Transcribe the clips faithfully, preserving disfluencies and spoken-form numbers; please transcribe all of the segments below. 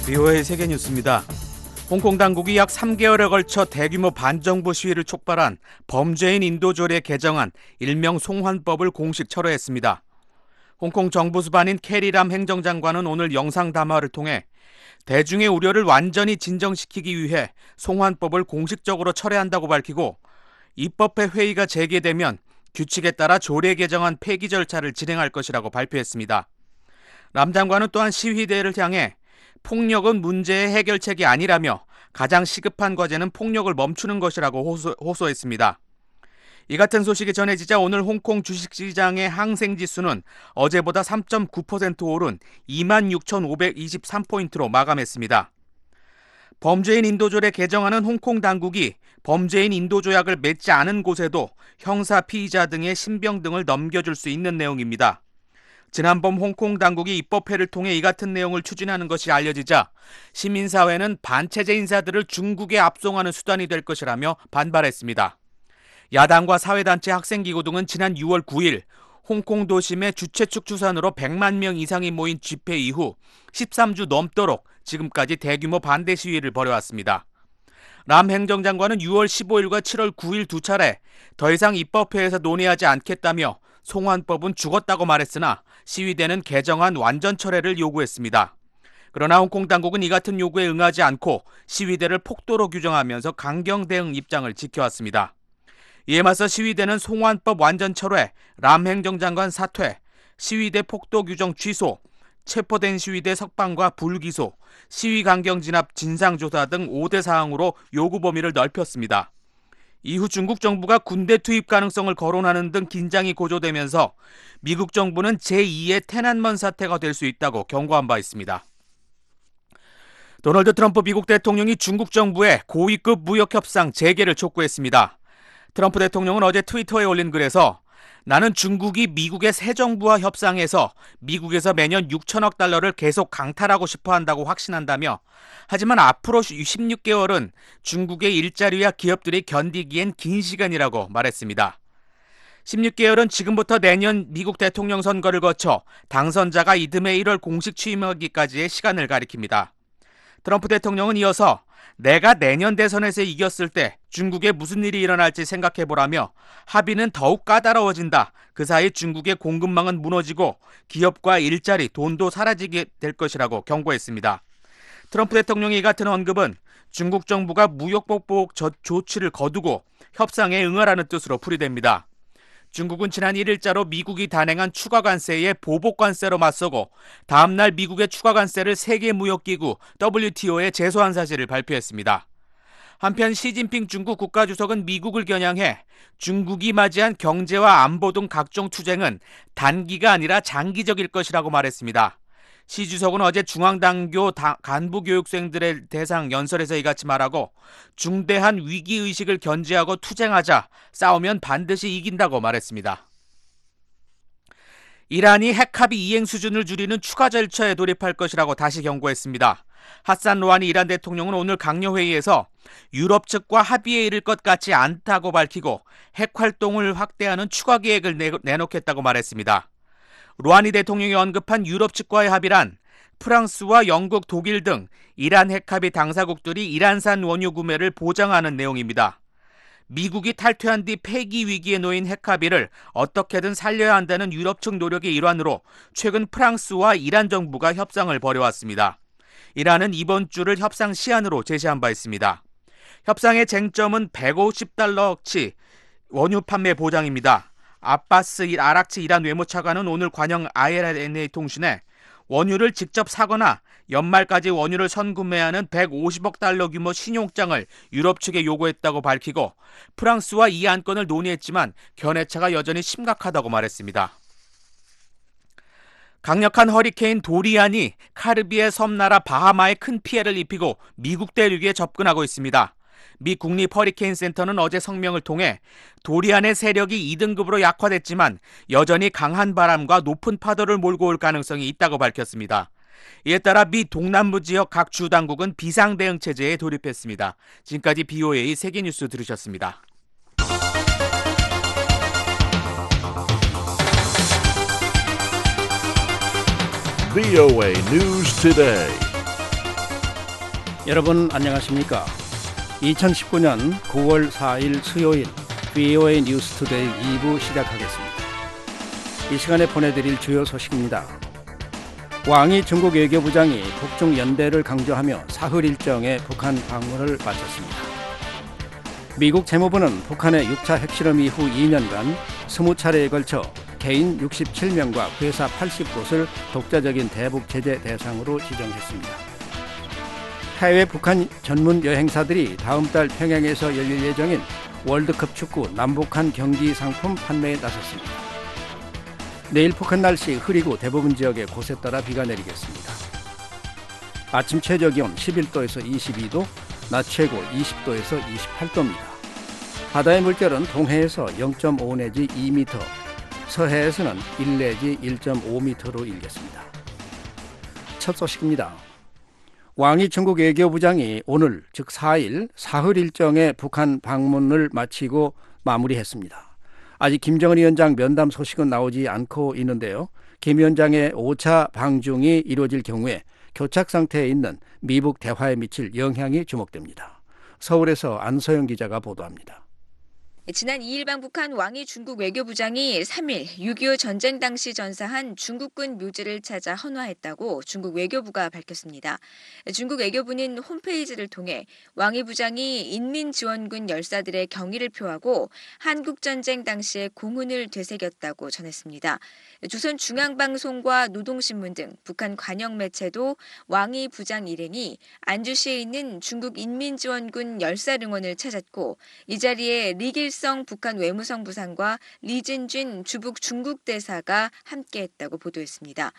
비오에이 세계뉴스입니다. 홍콩 당국이 약 삼 개월에 걸쳐 대규모 반정부 시위를 촉발한 범죄인 인도조례 개정안 일명 송환법을 공식 철회했습니다. 홍콩 정부 수반인 캐리람 행정장관은 오늘 영상 담화를 통해 대중의 우려를 완전히 진정시키기 위해 송환법을 공식적으로 철회한다고 밝히고 입법회 회의가 재개되면 규칙에 따라 조례 개정안 폐기 절차를 진행할 것이라고 발표했습니다. 람 장관은 또한 시위대를 향해 폭력은 문제의 해결책이 아니라며 가장 시급한 과제는 폭력을 멈추는 것이라고 호소, 호소했습니다. 이 같은 소식이 전해지자 오늘 홍콩 주식시장의 항생지수는 어제보다 삼 점 구 퍼센트 오른 이만 육천오백이십삼 포인트로 마감했습니다. 범죄인 인도조례 개정안은 홍콩 당국이 범죄인 인도조약을 맺지 않은 곳에도 형사 피의자 등의 신병 등을 넘겨줄 수 있는 내용입니다. 지난밤 홍콩 당국이 입법회를 통해 이 같은 내용을 추진하는 것이 알려지자 시민사회는 반체제 인사들을 중국에 압송하는 수단이 될 것이라며 반발했습니다. 야당과 사회단체 학생기구 등은 지난 유월 구일 홍콩 도심의 주최측 추산으로 백만 명 이상이 모인 집회 이후 십삼 주 넘도록 지금까지 대규모 반대 시위를 벌여왔습니다. 람 행정장관은 유월 십오일과 칠월 구일 두 차례 더 이상 입법회에서 논의하지 않겠다며 송환법은 죽었다고 말했으나 시위대는 개정안 완전 철회를 요구했습니다. 그러나 홍콩 당국은 이 같은 요구에 응하지 않고 시위대를 폭도로 규정하면서 강경 대응 입장을 지켜왔습니다. 이에 맞서 시위대는 송환법 완전 철회, 람 행정장관 사퇴, 시위대 폭도 규정 취소, 체포된 시위대 석방과 불기소, 시위 강경 진압 진상조사 등 오 대 사항으로 요구 범위를 넓혔습니다. 이후 중국 정부가 군대 투입 가능성을 거론하는 등 긴장이 고조되면서 미국 정부는 제이의 테난먼 사태가 될 수 있다고 경고한 바 있습니다. 도널드 트럼프 미국 대통령이 중국 정부에 고위급 무역협상 재개를 촉구했습니다. 트럼프 대통령은 어제 트위터에 올린 글에서 나는 중국이 미국의 새 정부와 협상해서 미국에서 매년 육천억 달러를 계속 강탈하고 싶어 한다고 확신한다며 하지만 앞으로 십육 개월은 중국의 일자리와 기업들이 견디기엔 긴 시간이라고 말했습니다. 십육 개월은 지금부터 내년 미국 대통령 선거를 거쳐 당선자가 이듬해 일월 공식 취임하기까지의 시간을 가리킵니다. 트럼프 대통령은 이어서 내가 내년 대선에서 이겼을 때 중국에 무슨 일이 일어날지 생각해보라며 합의는 더욱 까다로워진다. 그 사이 중국의 공급망은 무너지고 기업과 일자리, 돈도 사라지게 될 것이라고 경고했습니다. 트럼프 대통령의 이 같은 언급은 중국 정부가 무역보복 조치를 거두고 협상에 응하라는 뜻으로 풀이됩니다. 중국은 지난 일 일자로 미국이 단행한 추가 관세에 보복 관세로 맞서고 다음날 미국의 추가 관세를 세계무역기구 더블유티오에 제소한 사실을 발표했습니다. 한편 시진핑 중국 국가주석은 미국을 겨냥해 중국이 맞이한 경제와 안보 등 각종 투쟁은 단기가 아니라 장기적일 것이라고 말했습니다. 시 주석은 어제 중앙당교 간부교육생들의 대상 연설에서 이같이 말하고 중대한 위기의식을 견지하고 투쟁하자 싸우면 반드시 이긴다고 말했습니다. 이란이 핵합의 이행 수준을 줄이는 추가 절차에 돌입할 것이라고 다시 경고했습니다. 하산 로하니 이란 대통령은 오늘 강요회의에서 유럽 측과 합의에 이를 것 같지 않다고 밝히고 핵활동을 확대하는 추가 계획을 내놓겠다고 말했습니다. 로하니 대통령이 언급한 유럽 측과의 합의란 프랑스와 영국, 독일 등 이란 핵합의 당사국들이 이란산 원유 구매를 보장하는 내용입니다. 미국이 탈퇴한 뒤 폐기 위기에 놓인 핵합의를 어떻게든 살려야 한다는 유럽 측 노력의 일환으로 최근 프랑스와 이란 정부가 협상을 벌여왔습니다. 이란은 이번 주를 협상 시한으로 제시한 바 있습니다. 협상의 쟁점은 백오십 달러어치 원유 판매 보장입니다. 아바스 아락치 이란 외무차관은 오늘 관영 아이엔에이 통신에 원유를 직접 사거나 연말까지 원유를 선구매하는 백오십억 달러 규모 신용장을 유럽 측에 요구했다고 밝히고 프랑스와 이 안건을 논의했지만 견해차가 여전히 심각하다고 말했습니다. 강력한 허리케인 도리안이 카리브해 섬나라 바하마에 큰 피해를 입히고 미국 대륙에 접근하고 있습니다. 미 국립 허리케인 센터는 어제 성명을 통해 도리안의 세력이 이 등급으로 약화됐지만 여전히 강한 바람과 높은 파도를 몰고 올 가능성이 있다고 밝혔습니다. 이에 따라 미 동남부 지역 각 주 당국은 비상대응 체제에 돌입했습니다. 지금까지 비오에이 세계뉴스 들으셨습니다. 비오에이 News Today. 여러분 안녕하십니까? 이천십구 년 구월 사일 수요일 브이오에이 뉴스투데이 이 부 시작하겠습니다. 이 시간에 보내드릴 주요 소식입니다. 왕이 중국 외교부장이 북중 연대를 강조하며 사흘 일정의 북한 방문을 마쳤습니다. 미국 재무부는 북한의 육 차 핵실험 이후 이 년간 이십 차례에 걸쳐 개인 육십칠 명과 회사 팔십 곳을 독자적인 대북 제재 대상으로 지정했습니다. 해외 북한 전문 여행사들이 다음 달 평양에서 열릴 예정인 월드컵 축구 남북한 경기 상품 판매에 나섰습니다. 내일 북한 날씨 흐리고 대부분 지역에 곳에 따라 비가 내리겠습니다. 아침 최저 기온 십일 도에서 이십이 도, 낮 최고 이십 도에서 이십팔 도입니다. 바다의 물결은 동해에서 영 점 오 내지 이 미터, 서해에서는 일 내지 일 점 오 미터로 일겠습니다. 첫 소식입니다. 왕이 중국 외교부장이 오늘 즉 사일 사흘 일정의 북한 방문을 마치고 마무리했습니다. 아직 김정은 위원장 면담 소식은 나오지 않고 있는데요. 김 위원장의 오 차 방중이 이루어질 경우에 교착 상태에 있는 미북 대화에 미칠 영향이 주목됩니다. 서울에서 안서영 기자가 보도합니다. 지난 이 일 방북한 왕이 중국 외교부장이 삼 일 육이오 전쟁 당시 전사한 중국군 묘지를 찾아 헌화했다고 중국 외교부가 밝혔습니다. 중국 외교부는 홈페이지를 통해 왕이 부장이 인민지원군 열사들의 경의를 표하고 한국전쟁 당시의 공훈을 되새겼다고 전했습니다. 조선중앙방송과 노동신문 등 북한 관영 매체도 왕이 부장 일행이 안주시에 있는 중국 인민지원군 열사릉원을 찾았고 이 자리에 리길성 북한 외무성 부상과 리진쥔 주북 중국 대사가 함께했다고 보도했습니다.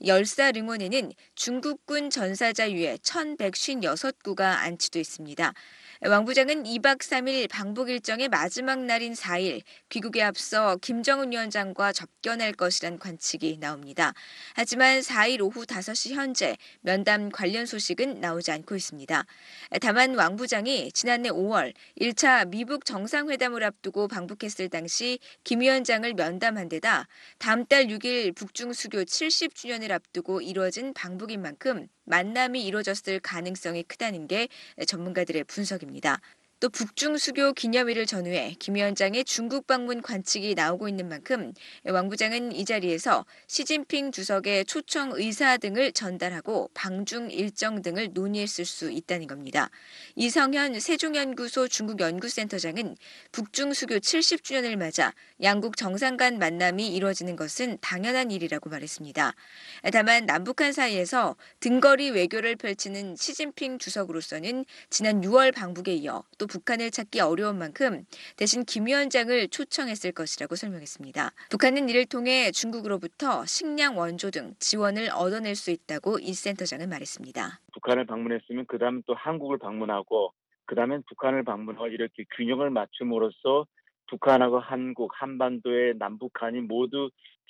열사릉원에는 중국군 전사자 유해 천백오십육 구가 안치돼 있습니다. 왕 부장은 이 박 삼 일 방북 일정의 마지막 날인 사 일 귀국에 앞서 김정은 위원장과 접견할 것이란 관측이 나옵니다. 하지만 사 일 오후 다섯 시 현재 면담 관련 소식은 나오지 않고 있습니다. 다만 왕 부장이 지난해 오월 일 차 미북 정상회담을 앞두고 방북했을 당시 김 위원장을 면담한 데다 다음 달 육 일 북중 수교 칠십 주년을 앞두고 이루어진 방북인 만큼 만남이 이루어졌을 가능성이 크다는 게 전문가들의 분석입니다. 또 북중 수교 기념일을 전후해 김 위원장의 중국 방문 관측이 나오고 있는 만큼 왕 부장은 이 자리에서 시진핑 주석의 초청 의사 등을 전달하고 방중 일정 등을 논의했을 수 있다는 겁니다. 이성현 세종연구소 중국연구센터장은 북중 수교 칠십 주년을 맞아 양국 정상 간 만남이 이루어지는 것은 당연한 일이라고 말했습니다. 다만 남북한 사이에서 등거리 외교를 펼치는 시진핑 주석으로서는 지난 유월 방북에 이어 또 북한을 찾기 어려운 만큼 대신 김 위원장을 초청했을 것이라고 설명했습니다. 북한은 이를 통해 중국으로부터 식량 원조 등 지원을 얻어낼 수 있다고 이 센터장은 말했습니다. 북한을 방문했으면 그 다음에 또 한국을 방문하고 그 다음엔 북한을 방문하고 이렇게 균형을 맞춤으로써 북한하고 한국, 한반도의 남북한이 모두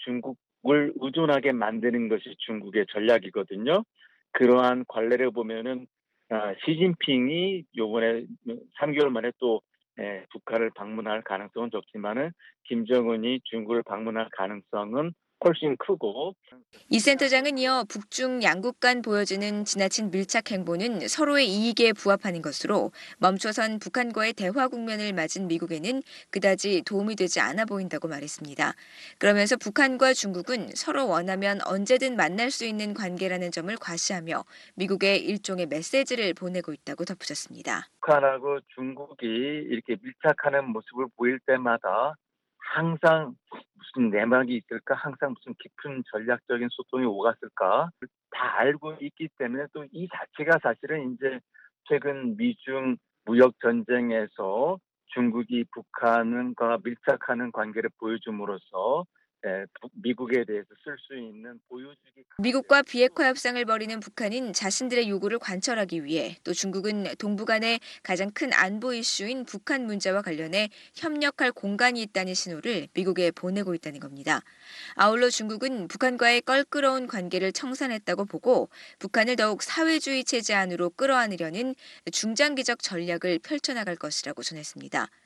중국을 의존하게 만드는 것이 중국의 전략이거든요. 그러한 관례를 보면은 시진핑이 요번에 삼 개월 만에 또 북한을 방문할 가능성은 적지만은 김정은이 중국을 방문할 가능성은 훨씬 크고. 이 센터장은 이어 북중 양국 간 보여지는 지나친 밀착 행보는 서로의 이익에 부합하는 것으로 멈춰선 북한과의 대화 국면을 맞은 미국에는 그다지 도움이 되지 않아 보인다고 말했습니다. 그러면서 북한과 중국은 서로 원하면 언제든 만날 수 있는 관계라는 점을 과시하며 미국에 일종의 메시지를 보내고 있다고 덧붙였습니다. 북한하고 중국이 이렇게 밀착하는 모습을 보일 때마다 항상 무슨 내막이 있을까? 항상 무슨 깊은 전략적인 소통이 오갔을까? 다 알고 있기 때문에 또 이 자체가 사실은 이제 최근 미중 무역 전쟁에서 중국이 북한과 밀착하는 관계를 보여줌으로써 미국에 대해서 쓸 수 있는 보여주기. 미국과 비핵화 협상을 벌이는 북한은 자신들의 요구를 관철하기 위해 또 중국은 동북 안의 가장 큰 안보 이슈인 북한 문제와 관련해 협력할 공간이 있다는 신호를 미국에 보내고 있다는 겁니다. 아울러 중국은 북한과의 껄끄러운 관계를 청산했다고 보고 북한을 더욱 사회주의 체제 안으로 끌어안으려는 중장기적 전략을 펼쳐나갈 것이라고 전했습니다.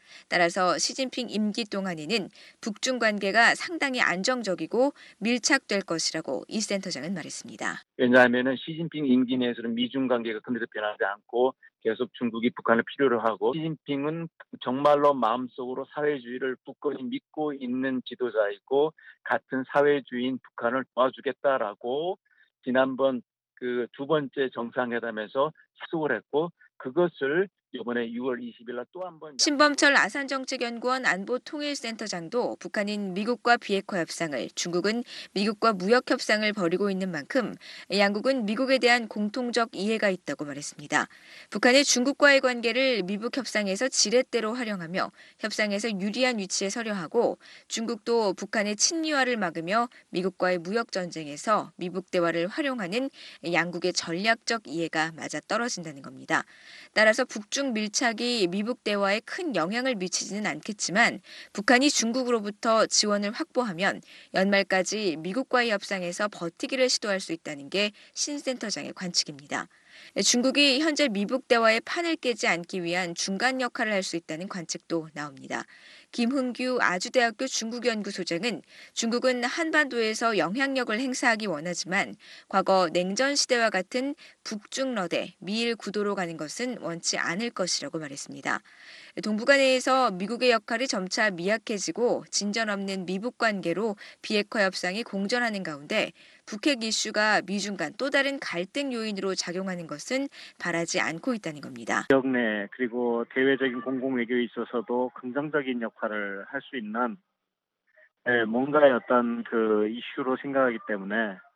따라서 시진핑 임기 동안에는 북중 관계가 상당히 안정적이고 밀착될 것이라고 이 센터장은 말했습니다. 왜냐하면 시진핑 임기 내에서는 미중 관계가 그대로 변하지 않고 계속 중국이 북한을 필요로 하고, 시진핑은 정말로 마음속으로 사회주의를 굳건히 믿고 있는 지도자이고 같은 사회주의인 북한을 도와주겠다라고 지난번 그 두 번째 정상회담에서 약속을 했고, 그것을 이번에 유월 이십일 날 또 한 번 신범철 아산정책연구원 안보통일센터장도 북한은 미국과 비핵화 협상을, 중국은 미국과 무역 협상을 벌이고 있는 만큼 양국은 미국에 대한 공통적 이해가 있다고 말했습니다. 북한의 중국과의 관계를 미북 협상에서 지렛대로 활용하며 협상에서 유리한 위치에 서려 하고, 중국도 북한의 친미화를 막으며 미국과의 무역 전쟁에서 미북 대화를 활용하는 양국의 전략적 이해가 맞아떨어진다는 겁니다. 따라서 북중 밀착이 미북 대화에 큰 영향을 미치지는 않겠지만 북한이 중국으로부터 지원을 확보하면 연말까지 미국과의 협상에서 버티기를 시도할 수 있다는 게 신 센터장의 관측입니다. 중국이 현재 미북 대화의 판을 깨지 않기 위한 중간 역할을 할 수 있다는 관측도 나옵니다. 김흥규 아주대학교 중국연구소장은 중국은 한반도에서 영향력을 행사하기 원하지만 과거 냉전 시대와 같은 북중러대, 미일 구도로 가는 것은 원치 않을 것이라고 말했습니다. 동북아내에서 미국의 역할이 점차 미약해지고 진전 없는 미북 관계로 비핵화 협상이 공전하는 가운데 북핵 이슈가 미중 간 또 다른 갈등 요인으로 작용하는 것은 바라지 않고 있다는 겁니다. 지역 내 그리고 대외적인 공공외교에 있어서도 긍정적인 역할을 할 수 있는 뭔가의 어떤 그 이슈로 생각하기 때문에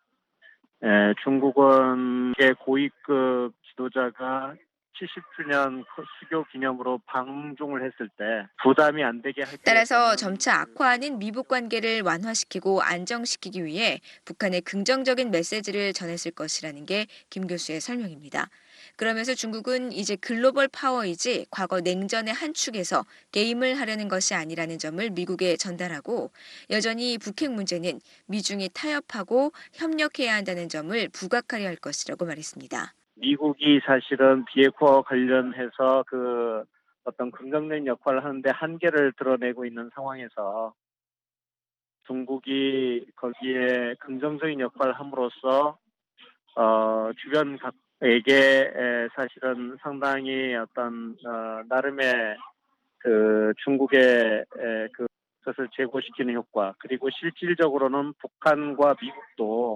중국은 고위급 지도자가 칠십 주년 수교 기념으로 방중을 했을 때 부담이 안 되게 할 따라서 점차 악화하는 미북 관계를 완화시키고 안정시키기 위해 북한에 긍정적인 메시지를 전했을 것이라는 게 김 교수의 설명입니다. 그러면서 중국은 이제 글로벌 파워이지 과거 냉전의 한 축에서 게임을 하려는 것이 아니라는 점을 미국에 전달하고, 여전히 북핵 문제는 미중이 타협하고 협력해야 한다는 점을 부각하려 할 것이라고 말했습니다. 미국이 사실은 비핵화 관련해서 그 어떤 긍정적인 역할을 하는데 한계를 드러내고 있는 상황에서 중국이 거기에 긍정적인 역할을 함으로써 어, 주변 각에게 사실은 상당히 어떤 어, 나름의 그 중국의 에, 그 것을 제고시키는 효과, 그리고 실질적으로는 북한과 미국도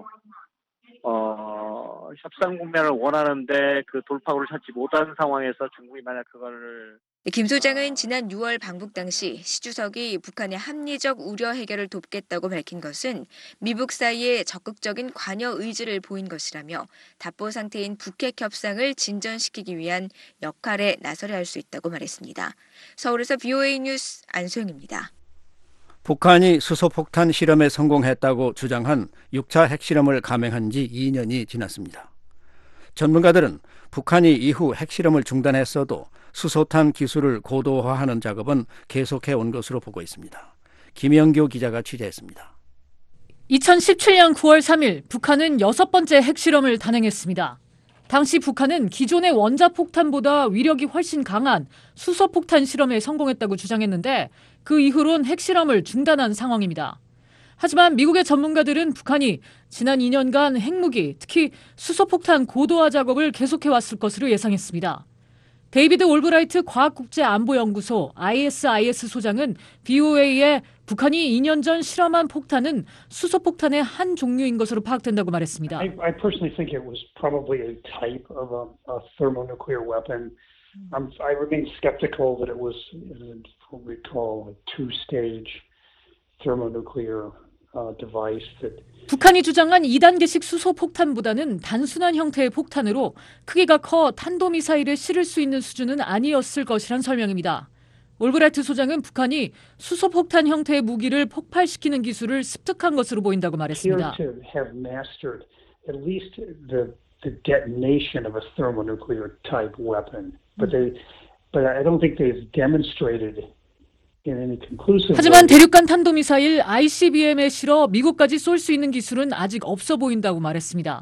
어, 협상 국면을 원하는데 그 돌파구를 찾지 못한 상황에서 중국이 만약 그거를 김 소장은 지난 유월 방북 당시 시 주석이 북한의 합리적 우려 해결을 돕겠다고 밝힌 것은 미북 사이에 적극적인 관여 의지를 보인 것이라며 답보 상태인 북핵 협상을 진전시키기 위한 역할에 나서려 할 수 있다고 말했습니다. 서울에서 비오에이 뉴스 안소영입니다. 북한이 수소폭탄 실험에 성공했다고 주장한 육 차 핵실험을 감행한 지 이 년이 지났습니다. 전문가들은 북한이 이후 핵실험을 중단했어도 수소탄 기술을 고도화하는 작업은 계속해온 것으로 보고 있습니다. 김영교 기자가 취재했습니다. 이천십칠 년 구월 삼일 북한은 여섯 번째 핵실험을 단행했습니다. 당시 북한은 기존의 원자폭탄보다 위력이 훨씬 강한 수소폭탄 실험에 성공했다고 주장했는데 그 이후론 핵실험을 중단한 상황입니다. 하지만 미국의 전문가들은 북한이 지난 이 년간 핵무기, 특히 수소폭탄 고도화 작업을 계속해왔을 것으로 예상했습니다. 데이비드 올브라이트 과학국제안보연구소 아이에스아이에스 소장은 비오에이에 북한이 이 년 전 실험한 폭탄은 수소폭탄의 한 종류인 것으로 파악된다고 말했습니다. I, I personally think it was probably a type of a, a thermonuclear weapon. I'm, I remain skeptical that it was what we call a two-stage thermonuclear uh, device that 북한이 주장한 이 단계식 수소폭탄보다는 단순한 형태의 폭탄으로 크기가 커 탄도미사일에 실을 수 있는 수준은 아니었을 것이란 설명입니다. 올브라이트 소장은 북한이 수소폭탄 형태의 무기를 폭발시키는 기술을 습득한 것으로 보인다고 말했습니다. appear to have mastered at least the, the detonation of a thermonuclear type weapon, but they, but I don't think they've demonstrated. 하지만 대륙간 탄도미사일 아이씨비엠에 실어 미국까지 쏠 수 있는 기술은 아직 없어 보인다고 말했습니다.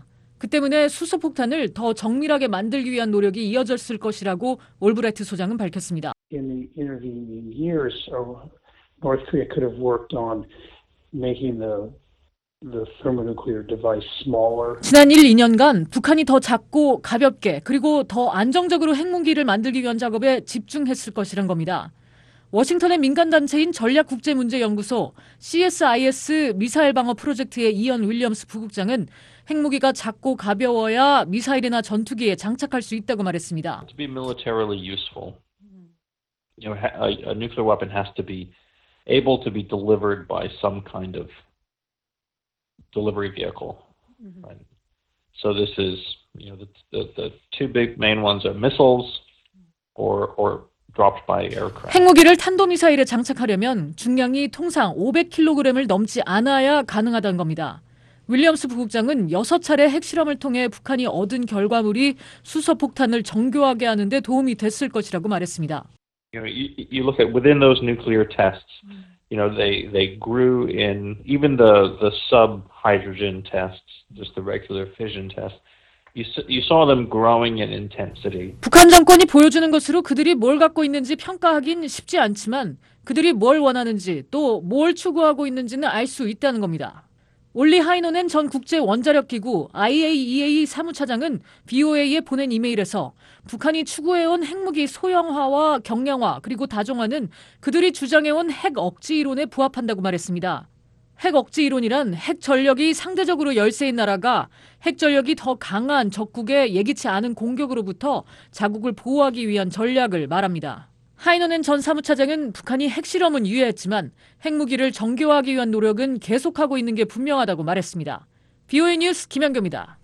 그 때문에 수소폭탄을 더 정밀하게 만들기 위한 노력이 이어졌을 것이라고 올브라이트 소장은 밝혔습니다. In the intervening years, so North Korea could have worked on making the the thermonuclear device smaller. 지난 일, 이 년간 북한이 더 작고 가볍게 그리고 더 안정적으로 핵무기를 만들기 위한 작업에 집중했을 것이란 겁니다. 워싱턴의 민간단체인 전략국제문제연구소 씨에스아이에스 미사일 방어 프로젝트의 이언 윌리엄스 부국장은 핵무기가 작고 가벼워야 미사일이나 전투기에 장착할 수 있다고 말했습니다. To be militarily useful, you know, a, a nuclear weapon has to be able to be delivered by some kind of delivery vehicle. Right? So this is, you know, the, the, the two big main ones are missiles or, or dropped by aircraft. 핵무기를 탄도미사일에 장착하려면 중량이 통상 오백 킬로그램을 넘지 않아야 가능하다는 겁니다. 윌리엄스 부국장은 여섯 차례 핵실험을 통해 북한이 얻은 결과물이 수소폭탄을 정교하게 하는 데 도움이 됐을 것이라고 말했습니다. You know, you, you look at within those nuclear tests, you know, they, they grew in even the, the sub-hydrogen tests, just the regular fission tests, you, you saw them growing in intensity. 북한 정권이 보여주는 것으로 그들이 뭘 갖고 있는지 평가하긴 쉽지 않지만 그들이 뭘 원하는지 또 뭘 추구하고 있는지는 알 수 있다는 겁니다. 올리 하이노넨 전 국제원자력기구 아이에이이에이 사무차장은 브이오에이에 보낸 이메일에서 북한이 추구해온 핵무기 소형화와 경량화 그리고 다종화는 그들이 주장해온 핵 억지 이론에 부합한다고 말했습니다. 핵 억지 이론이란 핵 전력이 상대적으로 열세인 나라가 핵 전력이 더 강한 적국의 예기치 않은 공격으로부터 자국을 보호하기 위한 전략을 말합니다. 하이노넨 전 사무차장은 북한이 핵실험은 유예했지만 핵무기를 정교화하기 위한 노력은 계속하고 있는 게 분명하다고 말했습니다. 브이오에이 뉴스 김현교입니다.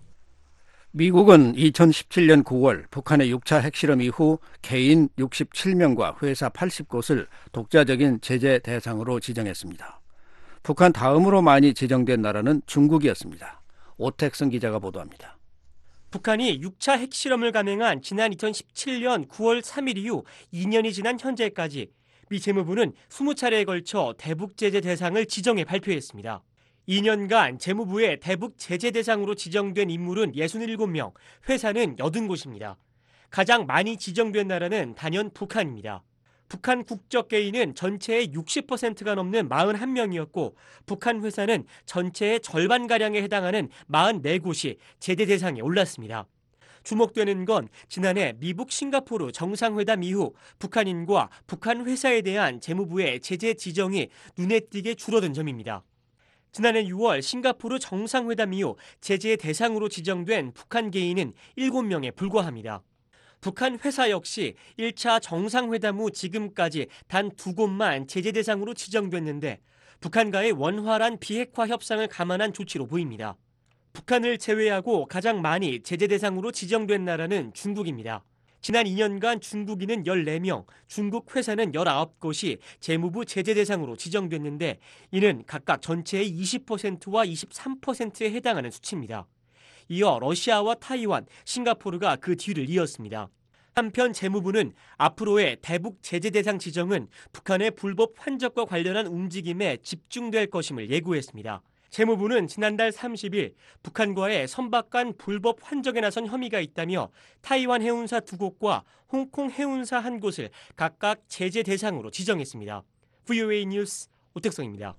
미국은 이천십칠 년 구월 북한의 육 차 핵실험 이후 개인 육십칠 명과 회사 팔십 곳을 독자적인 제재 대상으로 지정했습니다. 북한 다음으로 많이 지정된 나라는 중국이었습니다. 오택승 기자가 보도합니다. 북한이 육 차 핵실험을 감행한 지난 이천십칠 년 구월 삼일 이후 이 년이 지난 현재까지 미 재무부는 이십 차례에 걸쳐 대북 제재 대상을 지정해 발표했습니다. 이 년간 재무부의 대북 제재 대상으로 지정된 인물은 육십칠 명, 회사는 팔십 곳입니다. 가장 많이 지정된 나라는 단연 북한입니다. 북한 국적 개인은 전체의 육십 퍼센트가 넘는 사십일 명이었고 북한 회사는 전체의 절반가량에 해당하는 사십사 곳이 제재 대상에 올랐습니다. 주목되는 건 지난해 미국 싱가포르 정상회담 이후 북한인과 북한 회사에 대한 재무부의 제재 지정이 눈에 띄게 줄어든 점입니다. 지난해 유월 싱가포르 정상회담 이후 제재 대상으로 지정된 북한 개인은 일곱 명에 불과합니다. 북한 회사 역시 일 차 정상회담 후 지금까지 단 두 곳만 제재 대상으로 지정됐는데 북한과의 원활한 비핵화 협상을 감안한 조치로 보입니다. 북한을 제외하고 가장 많이 제재 대상으로 지정된 나라는 중국입니다. 지난 이 년간 중국인은 열네 명, 중국 회사는 열아홉 곳이 재무부 제재 대상으로 지정됐는데 이는 각각 전체의 이십 퍼센트와 이십삼 퍼센트에 해당하는 수치입니다. 이어 러시아와 타이완, 싱가포르가 그 뒤를 이었습니다. 한편 재무부는 앞으로의 대북 제재 대상 지정은 북한의 불법 환적과 관련한 움직임에 집중될 것임을 예고했습니다. 재무부는 지난달 삼십일 북한과의 선박 간 불법 환적에 나선 혐의가 있다며 타이완 해운사 두 곳과 홍콩 해운사 한 곳을 각각 제재 대상으로 지정했습니다. 브이오에이 뉴스 오택성입니다.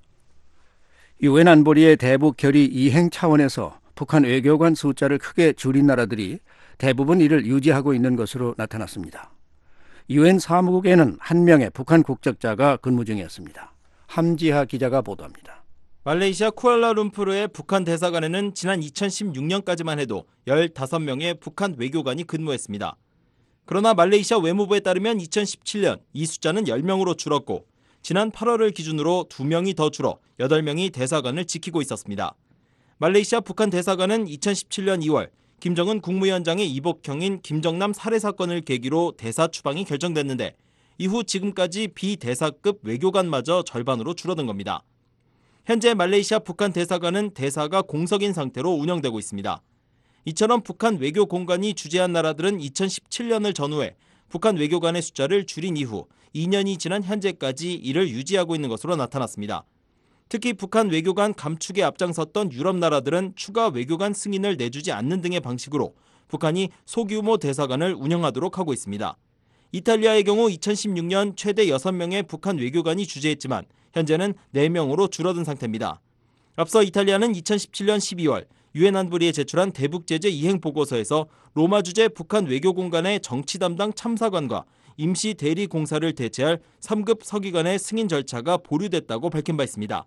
유엔 안보리의 대북 결의 이행 차원에서 북한 외교관 숫자를 크게 줄인 나라들이 대부분 이를 유지하고 있는 것으로 나타났습니다. 유엔 사무국에는 한 명의 북한 국적자가 근무 중이었습니다. 함지하 기자가 보도합니다. 말레이시아 쿠알라룸푸르의 북한 대사관에는 지난 이천십육 년까지만 해도 열다섯 명의 북한 외교관이 근무했습니다. 그러나 말레이시아 외무부에 따르면 이천십칠 년 이 숫자는 열 명으로 줄었고 지난 팔월을 기준으로 두 명이 더 줄어 여덟 명이 대사관을 지키고 있었습니다. 말레이시아 북한 대사관은 이천십칠 년 이월 김정은 국무위원장의 이복형인 김정남 살해 사건을 계기로 대사 추방이 결정됐는데 이후 지금까지 비대사급 외교관마저 절반으로 줄어든 겁니다. 현재 말레이시아 북한 대사관은 대사가 공석인 상태로 운영되고 있습니다. 이처럼 북한 외교 공관이 주재한 나라들은 이천십칠 년을 전후해 북한 외교관의 숫자를 줄인 이후 이 년이 지난 현재까지 이를 유지하고 있는 것으로 나타났습니다. 특히 북한 외교관 감축에 앞장섰던 유럽 나라들은 추가 외교관 승인을 내주지 않는 등의 방식으로 북한이 소규모 대사관을 운영하도록 하고 있습니다. 이탈리아의 경우 이천십육 년 최대 여섯 명의 북한 외교관이 주재했지만 현재는 네 명으로 줄어든 상태입니다. 앞서 이탈리아는 이천십칠 년 십이월 유엔 안보리에 제출한 대북 제재 이행 보고서에서 로마 주재 북한 외교공간의 정치 담당 참사관과 임시 대리 공사를 대체할 삼 급 서기관의 승인 절차가 보류됐다고 밝힌 바 있습니다.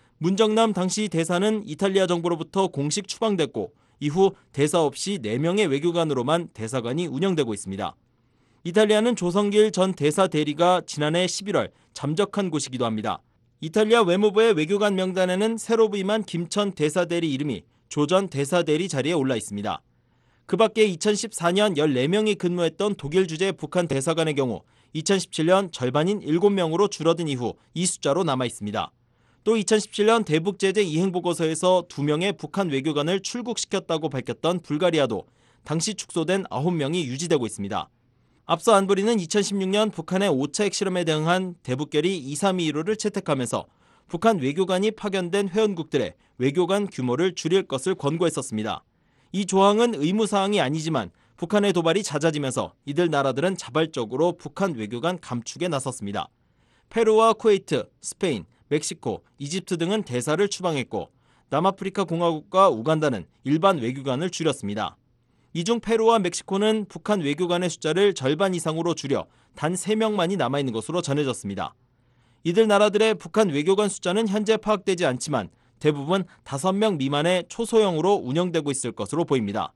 문정남 당시 대사는 이탈리아 정부로부터 공식 추방됐고 이후 대사 없이 네 명의 외교관으로만 대사관이 운영되고 있습니다. 이탈리아는 조성길 전 대사 대리가 지난해 십일월 잠적한 곳이기도 합니다. 이탈리아 외무부의 외교관 명단에는 새로 부임한 김천 대사 대리 이름이 조 전 대사 대리 자리에 올라 있습니다. 그 밖에 이천십사 년 열네 명이 근무했던 독일 주재 북한 대사관의 경우 이천십칠 년 절반인 일곱 명으로 줄어든 이후 이 숫자로 남아 있습니다. 또 이천십칠 년 대북 제재 이행 보고서에서 두 명의 북한 외교관을 출국시켰다고 밝혔던 불가리아도 당시 축소된 아홉 명이 유지되고 있습니다. 앞서 안보리는 이천십육 년 북한의 오 차 핵실험에 대응한 대북결의 이삼이일오를 채택하면서 북한 외교관이 파견된 회원국들의 외교관 규모를 줄일 것을 권고했었습니다. 이 조항은 의무사항이 아니지만 북한의 도발이 잦아지면서 이들 나라들은 자발적으로 북한 외교관 감축에 나섰습니다. 페루와 쿠웨이트, 스페인, 멕시코, 이집트 등은 대사를 추방했고 남아프리카 공화국과 우간다는 일반 외교관을 줄였습니다. 이 중 페루와 멕시코는 북한 외교관의 숫자를 절반 이상으로 줄여 단 세 명만이 남아있는 것으로 전해졌습니다. 이들 나라들의 북한 외교관 숫자는 현재 파악되지 않지만 대부분 다섯 명 미만의 초소형으로 운영되고 있을 것으로 보입니다.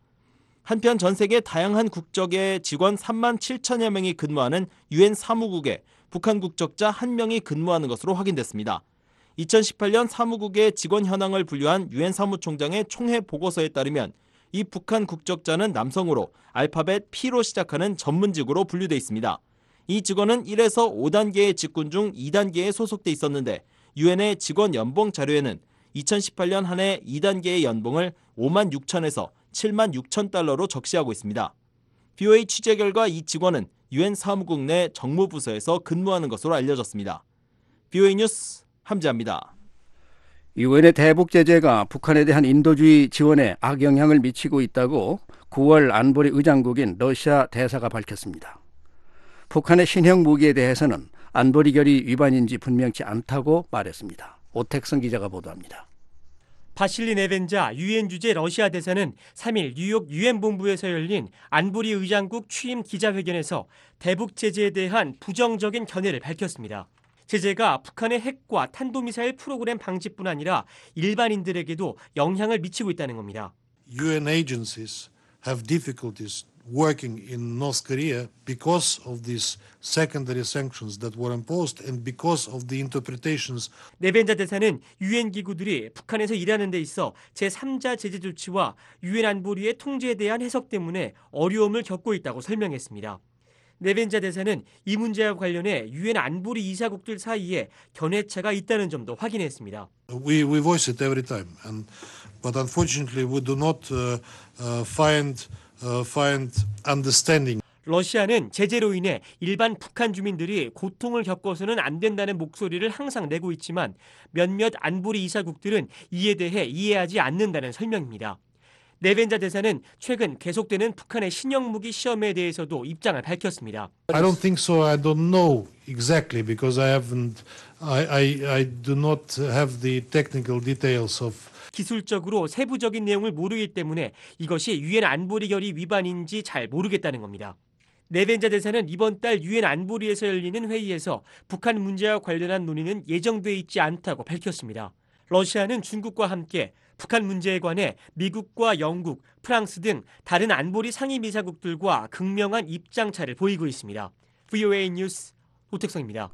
한편 전 세계 다양한 국적의 직원 삼만 칠천여 명이 근무하는 유엔 사무국에 북한 국적자 한 명이 근무하는 것으로 확인됐습니다. 이천십팔 년 사무국의 직원 현황을 분류한 유엔 사무총장의 총회 보고서에 따르면 이 북한 국적자는 남성으로 알파벳 P로 시작하는 전문직으로 분류돼 있습니다. 이 직원은 일에서 오 단계의 직군 중 이 단계에 소속돼 있었는데 유엔의 직원 연봉 자료에는 이천십팔 년 한 해 이 단계의 연봉을 오만 육천에서 칠만 육천 달러로 적시하고 있습니다. 비오에이 취재 결과 이 직원은 유엔 사무국 내 정무부서에서 근무하는 것으로 알려졌습니다. 비오에이 뉴스 함지아입니다. 유엔의 대북 제재가 북한에 대한 인도주의 지원에 악영향을 미치고 있다고 구월 안보리 의장국인 러시아 대사가 밝혔습니다. 북한의 신형 무기에 대해서는 안보리 결의 위반인지 분명치 않다고 말했습니다. 오택성 기자가 보도합니다. 바실리 네벤자 유엔 주재 러시아 대사는 삼 일 뉴욕 유엔 본부에서 열린 안보리 의장국 취임 기자회견에서 대북 제재에 대한 부정적인 견해를 밝혔습니다. 제재가 북한의 핵과 탄도미사일 프로그램 방지뿐 아니라 일반인들에게도 영향을 미치고 있다는 겁니다. 유엔 agencies have difficulties working in North Korea because of these secondary sanctions that were imposed and because of the interpretations. 네벤자 대사는 유엔 기구들이 북한에서 일하는 데 있어 제삼자 제재 조치와 유엔 안보리의 통제에 대한 해석 때문에 어려움을 겪고 있다고 설명했습니다. 네벤자 대사는 이 문제와 관련해 유엔 안보리 이사국들 사이에 견해차가 있다는 점도 확인했습니다. We we voice it every time, and but unfortunately we do not uh, uh, find uh, find understanding. 러시아는 제재로 인해 일반 북한 주민들이 고통을 겪어서는 안 된다는 목소리를 항상 내고 있지만 몇몇 안보리 이사국들은 이에 대해 이해하지 않는다는 설명입니다. 네벤자 대사는 최근 계속되는 북한의 신형 무기 시험에 대해서도 입장을 밝혔습니다. I don't think so. I don't know exactly because I haven't. I I I do not have the technical details of. 기술적으로 세부적인 내용을 모르기 때문에 이것이 유엔 안보리 결의 위반인지 잘 모르겠다는 겁니다. 네벤자 대사는 이번 달 유엔 안보리에서 열리는 회의에서 북한 문제와 관련한 논의는 예정돼 있지 않다고 밝혔습니다. 러시아는 중국과 함께 북한 문제에 관해 미국과 영국, 프랑스 등 다른 안보리 상임이사국들과 극명한 입장차를 보이고 있습니다. 브이오에이 뉴스 오택성입니다.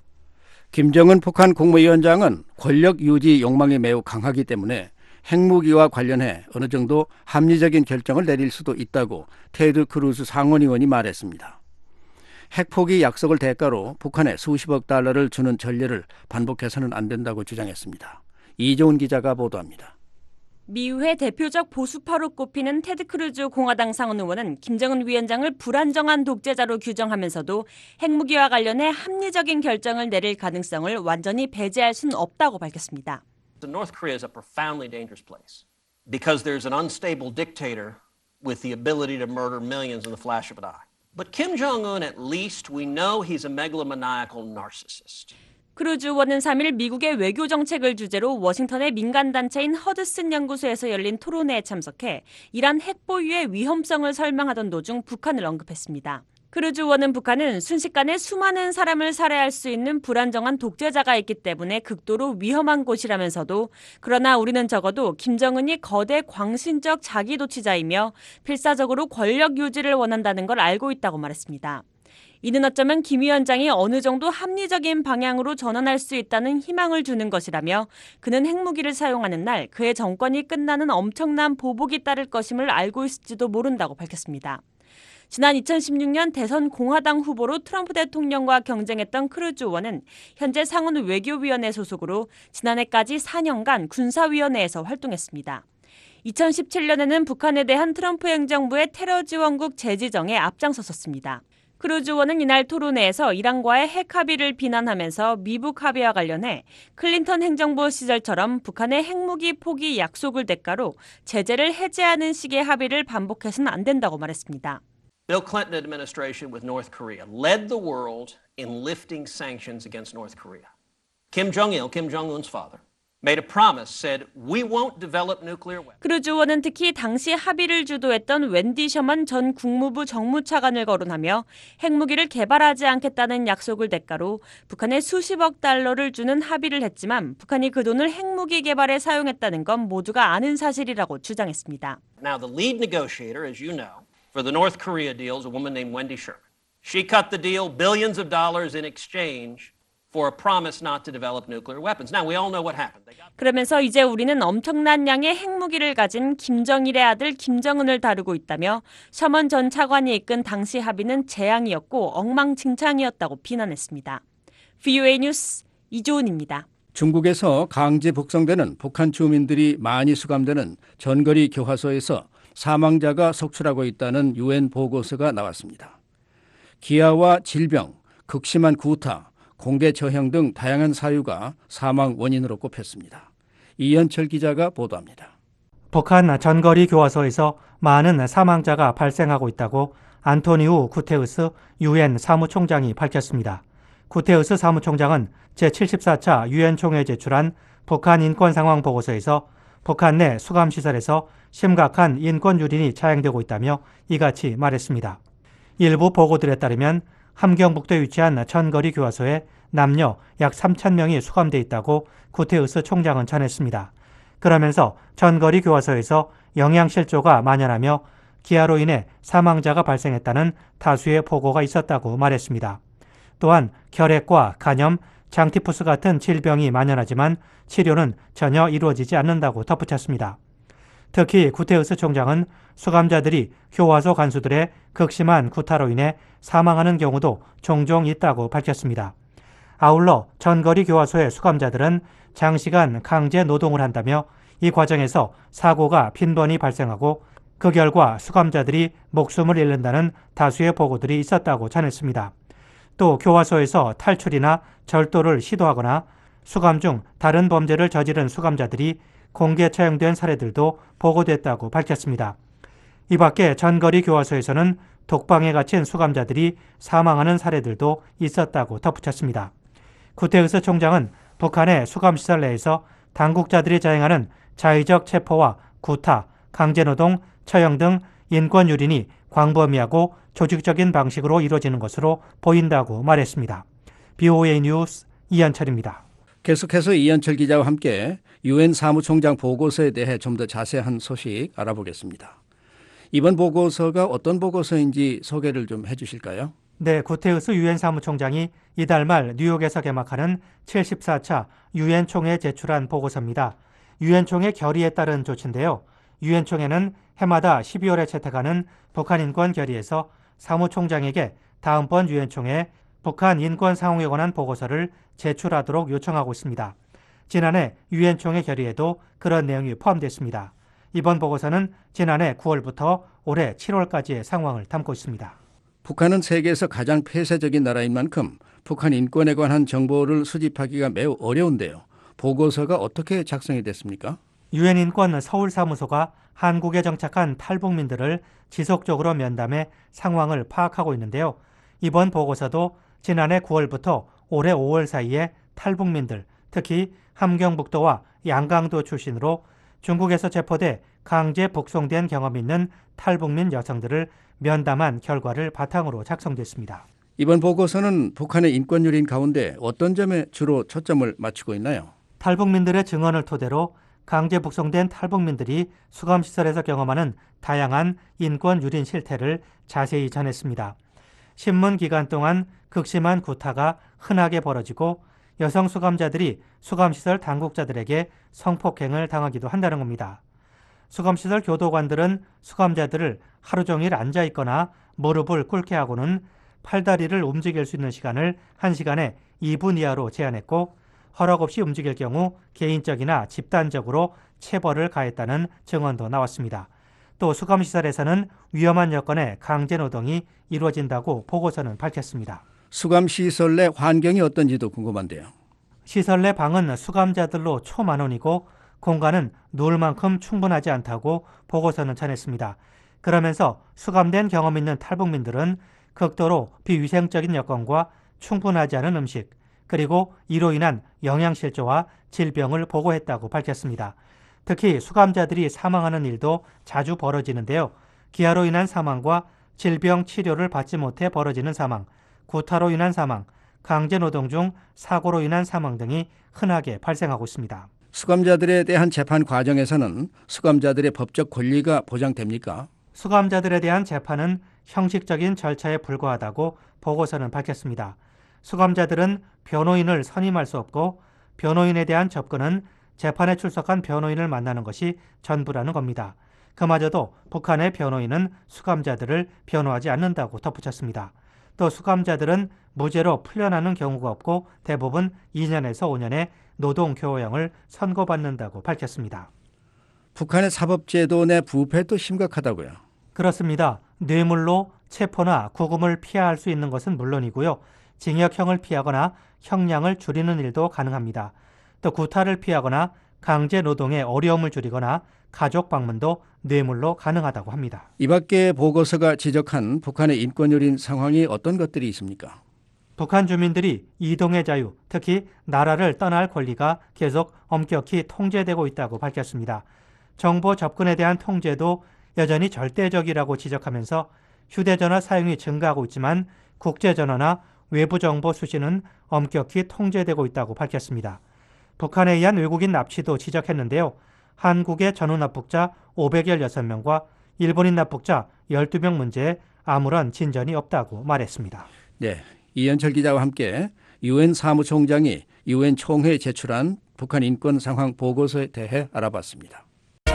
김정은 북한 국무위원장은 권력 유지 욕망이 매우 강하기 때문에 핵무기와 관련해 어느 정도 합리적인 결정을 내릴 수도 있다고 테드 크루즈 상원의원이 말했습니다. 핵포기 약속을 대가로 북한에 수십억 달러를 주는 전례를 반복해서는 안 된다고 주장했습니다. 이종훈 기자가 보도합니다. 미의회 대표적 보수파로 꼽히는 테드 크루즈 공화당 상원 의원은 김정은 위원장을 불안정한 독재자로 규정하면서도 핵무기와 관련해 합리적인 결정을 내릴 가능성을 완전히 배제할 수는 없다고 밝혔습니다. North Korea is a profoundly dangerous place because there's an unstable dictator with the ability to murder millions in the flash of an eye. But Kim Jong-un, at least we know he's a megalomaniacal narcissist. 크루즈 의원은 삼 일 미국의 외교 정책을 주제로 워싱턴의 민간단체인 허드슨 연구소에서 열린 토론회에 참석해 이란 핵보유의 위험성을 설명하던 도중 북한을 언급했습니다. 크루즈 의원은 북한은 순식간에 수많은 사람을 살해할 수 있는 불안정한 독재자가 있기 때문에 극도로 위험한 곳이라면서도 그러나 우리는 적어도 김정은이 거대 광신적 자기도취자이며 필사적으로 권력 유지를 원한다는 걸 알고 있다고 말했습니다. 이는 어쩌면 김 위원장이 어느 정도 합리적인 방향으로 전환할 수 있다는 희망을 주는 것이라며 그는 핵무기를 사용하는 날 그의 정권이 끝나는 엄청난 보복이 따를 것임을 알고 있을지도 모른다고 밝혔습니다. 지난 이천십육 년 대선 공화당 후보로 트럼프 대통령과 경쟁했던 크루즈 의원은 현재 상원 외교위원회 소속으로 지난해까지 사 년간 군사위원회에서 활동했습니다. 이천십칠 년에는 북한에 대한 트럼프 행정부의 테러 지원국 재지정에 앞장섰었습니다. 크루즈 의원은 이날 토론회에서 이란과의 핵 합의를 비난하면서 미북 합의와 관련해 클린턴 행정부 시절처럼 북한의 핵무기 포기 약속을 대가로 제재를 해제하는 식의 합의를 반복해서는 안 된다고 말했습니다. Bill Clinton administration with North Korea led the world in lifting sanctions against North Korea. Kim Jong-il, Kim Jong-un's father, made a promise, said we won't develop nuclear weapons. 크루즈 의원은 특히 당시 합의를 주도했던 웬디 셔먼 전 국무부 정무차관을 거론하며 핵무기를 개발하지 않겠다는 약속을 대가로 북한에 수십억 달러를 주는 합의를 했지만 북한이 그 돈을 핵무기 개발에 사용했다는 건 모두가 아는 사실이라고 주장했습니다. Now the lead negotiator, as you know, for the North Korea deal is a woman named Wendy Sherman. She cut the deal billions of dollars in exchange for a promise not to develop nuclear weapons. Now we all know what happened. 그러면서 이제 우리는 엄청난 양의 핵무기를 가진 김정일의 아들 김정은을 다루고 있다며 셔먼 전 차관이 이끈 당시 합의는 재앙이었고 엉망진창이었다고 비난했습니다. 브이오에이 뉴스 이조은입니다. 중국에서 강제 북송되는 북한 주민들이 많이 수감되는 전거리 교화소에서 사망자가 속출하고 있다는 유엔 보고서가 나왔습니다. 기아와 질병, 극심한 구타, 공개 처형 등 다양한 사유가 사망 원인으로 꼽혔습니다. 이현철 기자가 보도합니다. 북한 전거리 교화소에서 많은 사망자가 발생하고 있다고 안토니우 구테우스 유엔 사무총장이 밝혔습니다. 구테우스 사무총장은 제칠십사 차 유엔 총회에 제출한 북한 인권 상황 보고서에서 북한 내 수감시설에서 심각한 인권 유린이 차양되고 있다며 이같이 말했습니다. 일부 보고들에 따르면 함경북도에 위치한 전거리 교화소에 남녀 약 삼천 명이 수감돼 있다고 구테우스 총장은 전했습니다. 그러면서 전거리 교화소에서 영양실조가 만연하며 기아로 인해 사망자가 발생했다는 다수의 보고가 있었다고 말했습니다. 또한 결핵과 간염, 장티푸스 같은 질병이 만연하지만 치료는 전혀 이루어지지 않는다고 덧붙였습니다. 특히 구테우스 총장은 수감자들이 교화소 간수들의 극심한 구타로 인해 사망하는 경우도 종종 있다고 밝혔습니다. 아울러 전거리 교화소의 수감자들은 장시간 강제 노동을 한다며 이 과정에서 사고가 빈번히 발생하고 그 결과 수감자들이 목숨을 잃는다는 다수의 보고들이 있었다고 전했습니다. 또 교화소에서 탈출이나 절도를 시도하거나 수감 중 다른 범죄를 저지른 수감자들이 공개 처형된 사례들도 보고됐다고 밝혔습니다. 이 밖에 전거리 교화소에서는 독방에 갇힌 수감자들이 사망하는 사례들도 있었다고 덧붙였습니다. 구테우스 총장은 북한의 수감시설 내에서 당국자들이 자행하는 자의적 체포와 구타, 강제노동, 처형 등 인권 유린이 광범위하고 조직적인 방식으로 이루어지는 것으로 보인다고 말했습니다. 브이오에이 뉴스 이현철입니다. 계속해서 이현철 기자와 함께 유엔 사무총장 보고서에 대해 좀 더 자세한 소식 알아보겠습니다. 이번 보고서가 어떤 보고서인지 소개를 좀 해주실까요? 네, 구테우스 유엔 사무총장이 이달 말 뉴욕에서 개막하는 칠십사 차 유엔 총회에 제출한 보고서입니다. 유엔 총회 결의에 따른 조치인데요. 유엔 총회는 해마다 십이월에 채택하는 북한 인권 결의에서 사무총장에게 다음번 유엔 총회에 북한 인권 상황에 관한 보고서를 제출하도록 요청하고 있습니다. 지난해 유엔 총회 결의에도 그런 내용이 포함됐습니다. 이번 보고서는 지난해 구월부터 올해 칠월까지의 상황을 담고 있습니다. 북한은 세계에서 가장 폐쇄적인 나라인 만큼 북한 인권에 관한 정보를 수집하기가 매우 어려운데요. 보고서가 어떻게 작성이 됐습니까? 유엔 인권 서울사무소가 한국에 정착한 탈북민들을 지속적으로 면담해 상황을 파악하고 있는데요. 이번 보고서도 지난해 구월부터 올해 오월 사이에 탈북민들, 특히 함경북도와 양강도 출신으로 중국에서 체포돼 강제 북송된 경험이 있는 탈북민 여성들을 면담한 결과를 바탕으로 작성됐습니다. 이번 보고서는 북한의 인권 유린 가운데 어떤 점에 주로 초점을 맞추고 있나요? 탈북민들의 증언을 토대로 강제 북송된 탈북민들이 수감시설에서 경험하는 다양한 인권 유린 실태를 자세히 전했습니다. 신문 기간 동안 극심한 구타가 흔하게 벌어지고 여성 수감자들이 수감시설 당국자들에게 성폭행을 당하기도 한다는 겁니다. 수감시설 교도관들은 수감자들을 하루 종일 앉아있거나 무릎을 꿇게 하고는 팔다리를 움직일 수 있는 시간을 한 시간에 이 분 이하로 제한했고 허락 없이 움직일 경우 개인적이나 집단적으로 체벌을 가했다는 증언도 나왔습니다. 또 수감시설에서는 위험한 여건의 강제노동이 이루어진다고 보고서는 밝혔습니다. 수감시설 내 환경이 어떤지도 궁금한데요. 시설 내 방은 수감자들로 초만원이고 공간은 누울 만큼 충분하지 않다고 보고서는 전했습니다. 그러면서 수감된 경험 있는 탈북민들은 극도로 비위생적인 여건과 충분하지 않은 음식, 그리고 이로 인한 영양실조와 질병을 보고했다고 밝혔습니다. 특히 수감자들이 사망하는 일도 자주 벌어지는데요. 기아로 인한 사망과 질병 치료를 받지 못해 벌어지는 사망, 구타로 인한 사망, 강제노동 중 사고로 인한 사망 등이 흔하게 발생하고 있습니다. 수감자들에 대한 재판 과정에서는 수감자들의 법적 권리가 보장됩니까? 수감자들에 대한 재판은 형식적인 절차에 불과하다고 보고서는 밝혔습니다. 수감자들은 변호인을 선임할 수 없고 변호인에 대한 접근은 재판에 출석한 변호인을 만나는 것이 전부라는 겁니다. 그마저도 북한의 변호인은 수감자들을 변호하지 않는다고 덧붙였습니다. 또 수감자들은 무죄로 풀려나는 경우가 없고 대부분 이 년에서 오 년의 노동교화형을 선고받는다고 밝혔습니다. 북한의 사법제도 내 부패도 심각하다고요? 그렇습니다. 뇌물로 체포나 구금을 피할 수 있는 것은 물론이고요. 징역형을 피하거나 형량을 줄이는 일도 가능합니다. 또 구타를 피하거나 강제 노동의 어려움을 줄이거나 가족 방문도 뇌물로 가능하다고 합니다. 이 밖에 보고서가 지적한 북한의 인권 유린 상황이 어떤 것들이 있습니까? 북한 주민들이 이동의 자유, 특히 나라를 떠날 권리가 계속 엄격히 통제되고 있다고 밝혔습니다. 정보 접근에 대한 통제도 여전히 절대적이라고 지적하면서 휴대전화 사용이 증가하고 있지만 국제전화나 외부 정보 수신은 엄격히 통제되고 있다고 밝혔습니다. 북한에 의한 외국인 납치도 지적했는데요. 한국의 전후 납북자 오백십육 명과 일본인 납북자 열두 명 문제에 아무런 진전이 없다고 말했습니다. 네, 이현철 기자와 함께 유엔 사무총장이 유엔 총회에 제출한 북한 인권 상황 보고서에 대해 알아봤습니다.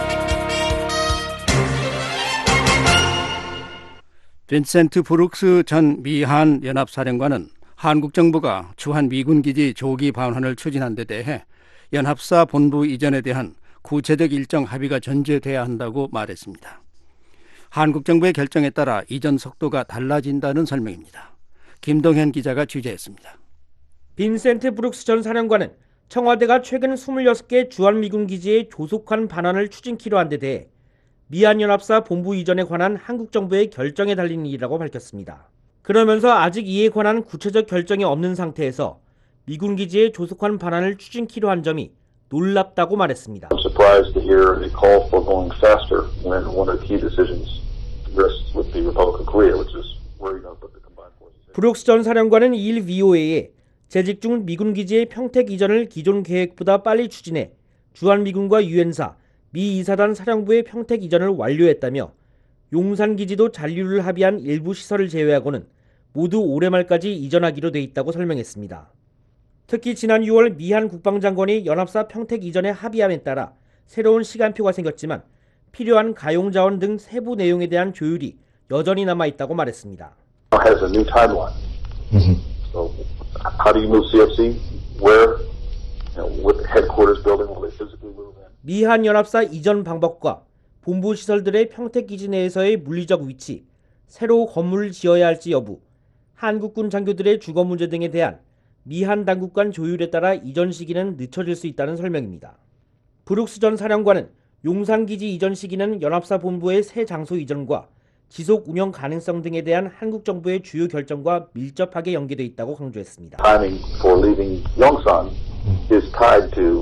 빈센트 브룩스 전 미한 연합사령관은 한국 정부가 주한 미군 기지 조기 반환을 추진한 데 대해 연합사 본부 이전에 대한 구체적 일정 합의가 전제돼야 한다고 말했습니다. 한국 정부의 결정에 따라 이전 속도가 달라진다는 설명입니다. 김동현 기자가 취재했습니다. 빈센트 브룩스 전 사령관은 청와대가 최근 이십육 개 주한미군 기지의 조속한 반환을 추진키로 한 데 대해 미한연합사 본부 이전에 관한 한국 정부의 결정에 달린 일이라고 밝혔습니다. 그러면서 아직 이에 관한 구체적 결정이 없는 상태에서 미군 기지의 조속한 반환을 추진키로 한 점이 놀랍다고 말했습니다. I'm surprised to hear a call for going faster when one of the key decisions rests with the Republic of Korea, which is where you're going to put the combined forces. 브룩스 전 사령관은 이 일 브이오에이에 재직 중 미군 기지의 평택 이전을 기존 계획보다 빨리 추진해 주한미군과 유엔사, 미 이사단 사령부의 평택 이전을 완료했다며 용산 기지도 잔류를 합의한 일부 시설을 제외하고는 모두 올해 말까지 이전하기로 돼 있다고 설명했습니다. 특히 지난 유월 미한 국방장관이 연합사 평택 이전에 합의함에 따라 새로운 시간표가 생겼지만 필요한 가용자원 등 세부 내용에 대한 조율이 여전히 남아있다고 말했습니다. Has a new timeline. So how do you move C F C? Where? you know, with the headquarters building, will they physically move in? 미한 연합사 이전 방법과 본부 시설들의 평택 기지 내에서의 물리적 위치, 새로 건물을 지어야 할지 여부, 한국군 장교들의 주거 문제 등에 대한 미한 당국 간 조율에 따라 이전 시기는 늦춰질 수 있다는 설명입니다. 브룩스 전 사령관은 용산기지 이전 시기는 연합사 본부의 새 장소 이전과 지속 운영 가능성 등에 대한 한국 정부의 주요 결정과 밀접하게 연계돼 있다고 강조했습니다. Timing for leaving Yongsan is tied to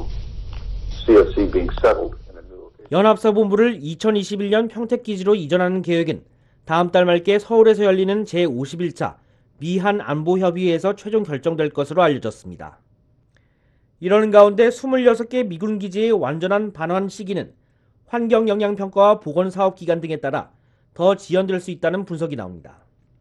씨에프씨 being settled in a new location. 연합사 본부를 이천이십일 년 평택기지로 이전하는 계획은 다음 달 말께 서울에서 열리는 제오십일 차 미한 안보협의회에서 최종 결정될 것으로 알려졌습니다. 이러는 가운데 이십육 개 미군 기지의 완전한 반환 시기는 환경영향평가와 보건사업기간 등에 따라 더 지연될 수 있다는 분석이 나옵니다.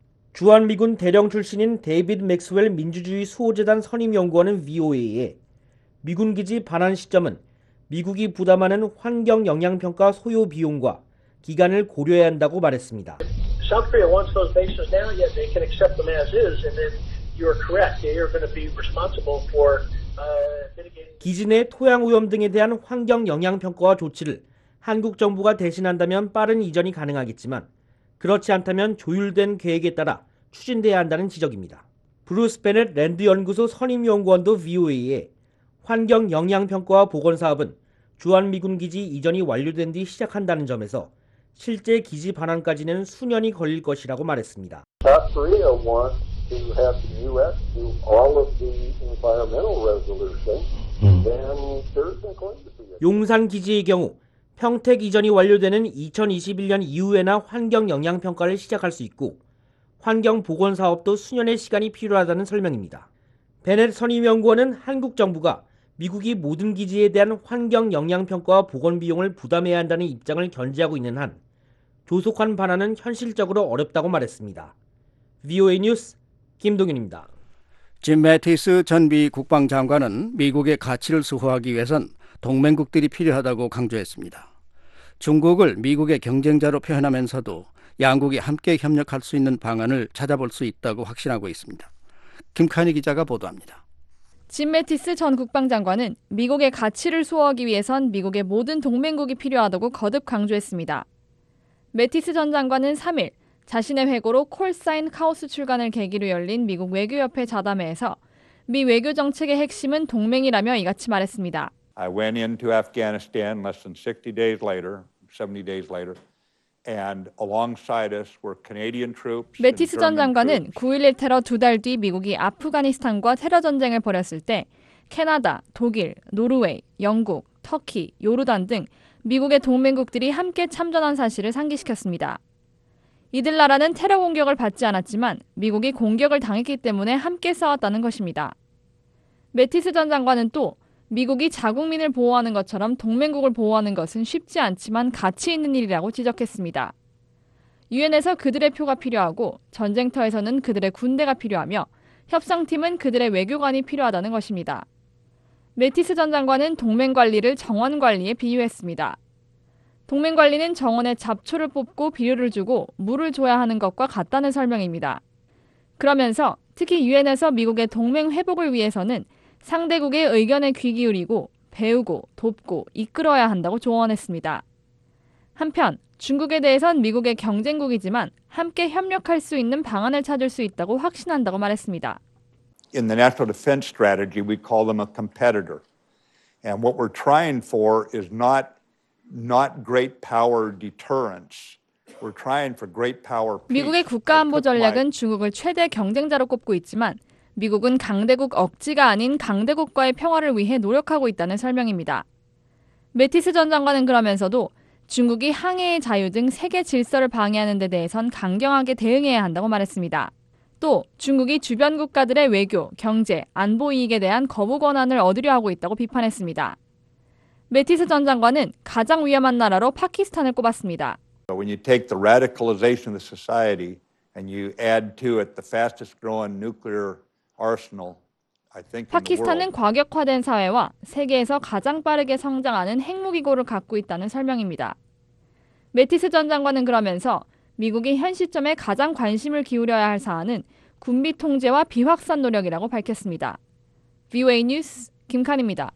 주한미군 대령 출신인 데이비드 맥스웰 민주주의 수호재단 선임연구원은 브이오에이에 미군 기지 반환 시점은 미국이 부담하는 환경영향평가 소요 비용과 기간을 고려해야 한다고 말했습니다. South Korea wants those bases now, yet they can accept them as is, and then you're correct. They are going to be responsible for uh, mitigating. 기지 내 토양 오염 등에 대한 환경 영향 평가와 조치를 한국 정부가 대신한다면 빠른 이전이 가능하겠지만 그렇지 않다면 조율된 계획에 따라 추진돼야 한다는 지적입니다. 브루스 베넷 랜드 연구소 선임 연구원도 브이오에이에 환경 영향 평가와 보건 사업은 주한미군 기지 이전이 완료된 뒤 시작한다는 점에서 실제 기지 반환까지는 수년이 걸릴 것이라고 말했습니다. South Korea wants to have the U S do all of the environmental resolution, then there's going to be a... 용산 기지의 경우 평택 이전이 완료되는 이천이십일 년 이후에나 환경 영향 평가를 시작할 수 있고 환경 보건 사업도 수년의 시간이 필요하다는 설명입니다. 베넷 선임연구원은 한국 정부가 미국이 모든 기지에 대한 환경 영향 평가와 보건 비용을 부담해야 한다는 입장을 견지하고 있는 한 조속한 반환은 현실적으로 어렵다고 말했습니다. 브이오에이 뉴스 김동윤입니다. 짐 매티스 전 미 국방장관은 미국의 가치를 수호하기 위해선 동맹국들이 필요하다고 강조했습니다. 중국을 미국의 경쟁자로 표현하면서도 양국이 함께 협력할 수 있는 방안을 찾아볼 수 있다고 확신하고 있습니다. 김칸희 기자가 보도합니다. 짐 매티스 전 국방장관은 미국의 가치를 수호하기 위해선 미국의 모든 동맹국이 필요하다고 거듭 강조했습니다. 매티스 전 장관은 삼 일 자신의 회고로 콜사인 카오스 출간을 계기로 열린 미국 외교협회 자담회에서 미 외교 정책의 핵심은 동맹이라며 이같이 말했습니다. I went into Afghanistan less than sixty days later, seventy days later, and alongside us were Canadian troops. 매티스 전 장관은 구일일 테러 두 달 뒤 미국이 아프가니스탄과 테러 전쟁을 벌였을 때 캐나다, 독일, 노르웨이, 영국, 터키, 요르단 등 미국의 동맹국들이 함께 참전한 사실을 상기시켰습니다. 이들 나라는 테러 공격을 받지 않았지만 미국이 공격을 당했기 때문에 함께 싸웠다는 것입니다. 매티스 전 장관은 또 미국이 자국민을 보호하는 것처럼 동맹국을 보호하는 것은 쉽지 않지만 가치 있는 일이라고 지적했습니다. 유엔에서 그들의 표가 필요하고 전쟁터에서는 그들의 군대가 필요하며 협상팀은 그들의 외교관이 필요하다는 것입니다. 매티스 전 장관은 동맹 관리를 정원 관리에 비유했습니다. 동맹 관리는 정원에 잡초를 뽑고 비료를 주고 물을 줘야 하는 것과 같다는 설명입니다. 그러면서 특히 유엔에서 미국의 동맹 회복을 위해서는 상대국의 의견에 귀 기울이고 배우고 돕고 이끌어야 한다고 조언했습니다. 한편 중국에 대해선 미국의 경쟁국이지만 함께 협력할 수 있는 방안을 찾을 수 있다고 확신한다고 말했습니다. In the national defense strategy, we call them a competitor. And what we're trying for is not, not great power deterrence. We're trying for great power peace. 미국의 국가안보 전략은 중국을 최대 경쟁자로 꼽고 있지만 미국은 강대국 억지가 아닌 강대국과의 평화를 위해 노력하고 있다는 설명입니다. 매티스 전 장관은 그러면서도 중국이 항해의 자유 등 세계 질서를 방해하는 데 대해선 강경하게 대응해야 한다고 말했습니다. 또 중국이 주변 국가들의 외교, 경제, 안보 이익에 대한 거부 권한을 얻으려 하고 있다고 비판했습니다. 매티스 전 장관은 가장 위험한 나라로 파키스탄을 꼽았습니다. When you take the radicalization of the society and you add to it the fastest growing nuclear arsenal, I think 파키스탄은 과격화된 사회와 세계에서 가장 빠르게 성장하는 핵무기고를 갖고 있다는 설명입니다. 매티스 전 장관은 그러면서 미국이 현 시점에 가장 관심을 기울여야 할 사안은 군비 통제와 비확산 노력이라고 밝혔습니다. 브이오에이 뉴스 김칸입니다.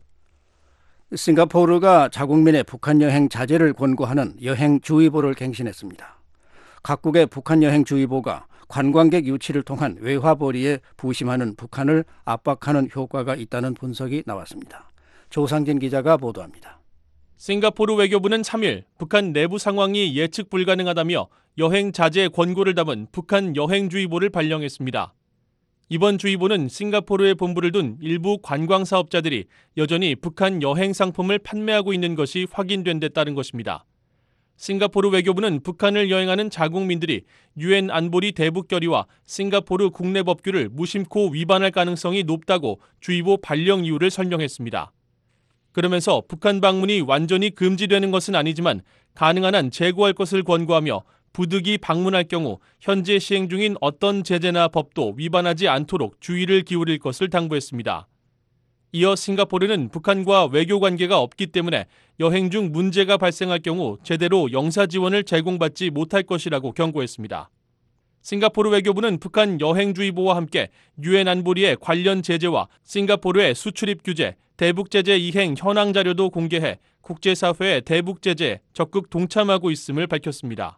싱가포르가 자국민의 북한 여행 자제를 권고하는 여행주의보를 갱신했습니다. 각국의 북한 여행주의보가 관광객 유치를 통한 외화벌이에 부심하는 북한을 압박하는 효과가 있다는 분석이 나왔습니다. 조상진 기자가 보도합니다. 싱가포르 외교부는 삼 일 북한 내부 상황이 예측 불가능하다며 여행 자제 권고를 담은 북한 여행주의보를 발령했습니다. 이번 주의보는 싱가포르에 본부를 둔 일부 관광사업자들이 여전히 북한 여행 상품을 판매하고 있는 것이 확인된 데 따른 것입니다. 싱가포르 외교부는 북한을 여행하는 자국민들이 유엔 안보리 대북 결의와 싱가포르 국내 법규를 무심코 위반할 가능성이 높다고 주의보 발령 이유를 설명했습니다. 그러면서 북한 방문이 완전히 금지되는 것은 아니지만 가능한 한 제고할 것을 권고하며 부득이 방문할 경우 현재 시행 중인 어떤 제재나 법도 위반하지 않도록 주의를 기울일 것을 당부했습니다. 이어 싱가포르는 북한과 외교 관계가 없기 때문에 여행 중 문제가 발생할 경우 제대로 영사 지원을 제공받지 못할 것이라고 경고했습니다. 싱가포르 외교부는 북한 여행주의보와 함께 유엔 안보리의 관련 제재와 싱가포르의 수출입 규제, 대북제재 이행 현황 자료도 공개해 국제사회의 대북제재에 적극 동참하고 있음을 밝혔습니다.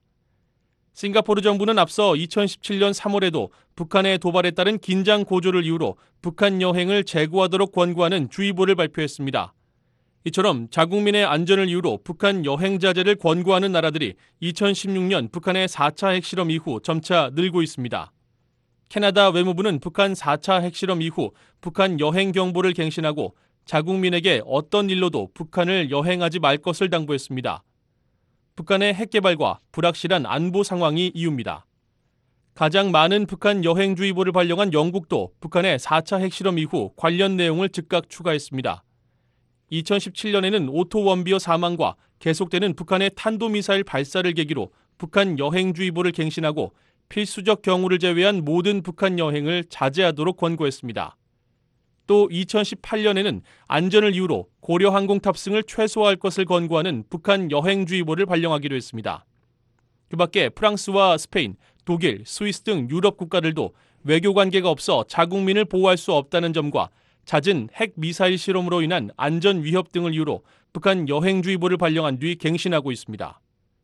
싱가포르 정부는 앞서 이천십칠 년 삼월에도 북한의 도발에 따른 긴장 고조를 이유로 북한 여행을 재고하도록 권고하는 주의보를 발표했습니다. 이처럼 자국민의 안전을 이유로 북한 여행 자제를 권고하는 나라들이 이천십육 년 북한의 사 차 핵실험 이후 점차 늘고 있습니다. 캐나다 외무부는 북한 사 차 핵실험 이후 북한 여행 경보를 갱신하고 자국민에게 어떤 일로도 북한을 여행하지 말 것을 당부했습니다. 북한의 핵 개발과 불확실한 안보 상황이 이유입니다. 가장 많은 북한 여행주의보를 발령한 영국도 북한의 사 차 핵실험 이후 관련 내용을 즉각 추가했습니다. 이천십칠 년에는 오토 원비어 사망과 계속되는 북한의 탄도미사일 발사를 계기로 북한 여행주의보를 갱신하고 필수적 경우를 제외한 모든 북한 여행을 자제하도록 권고했습니다. 또 이천십팔 년에는 안전을 이유로 고려 항공 탑승을 최소화할 것을 권고하는 북한 여행주의보를 발령하기로 했습니다. 그 밖에 프랑스와 스페인, 독일, 스위스 등 유럽 국가들도 외교 관계가 없어 자국민을 보호할 수 없다는 점과 잦은 핵 미사일 실험으로 인한 안전 위협 등을 이유로 북한 여행주의보를 발령한 뒤 갱신하고 있습니다.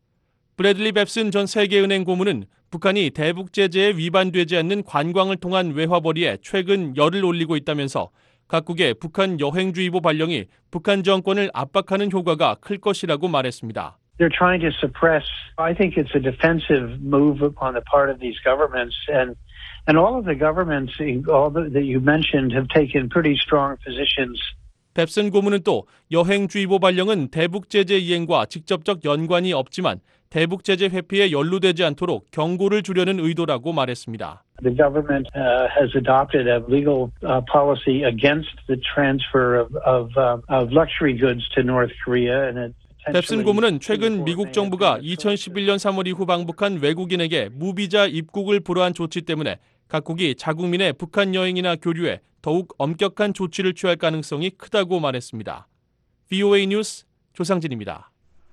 브래들리 뱁슨 전 세계은행 고문은 북한이 대북 제재에 위반되지 않는 관광을 통한 외화벌이에 최근 열을 올리고 있다면서 각국의 북한 여행주의보 발령이 북한 정권을 압박하는 효과가 클 것이라고 말했습니다. They're trying to suppress. I think it's a defensive move on the part of these governments, and and all of the governments, all the, that you mentioned, have taken pretty strong positions. 뱁슨 고문은 또 여행주의보 발령은 대북 제재 이행과 직접적 연관이 없지만 대북 제재 회피에 연루되지 않도록 경고를 주려는 의도라고 말했습니다. The government uh, has adopted a legal uh, policy against the transfer of of, uh, of luxury goods to North Korea, and it. 뱁슨 고문은 최근 미국 정부가 이천십일 년 삼월 이후 방북한 외국인에게 무비자 입국을 불허한 조치 때문에 각국이 자국민의 북한 여행이나 교류에 더욱 엄격한 조치를 취할 가능성이 크다고 말했습니다. 브이오에이 뉴스 조상진입니다.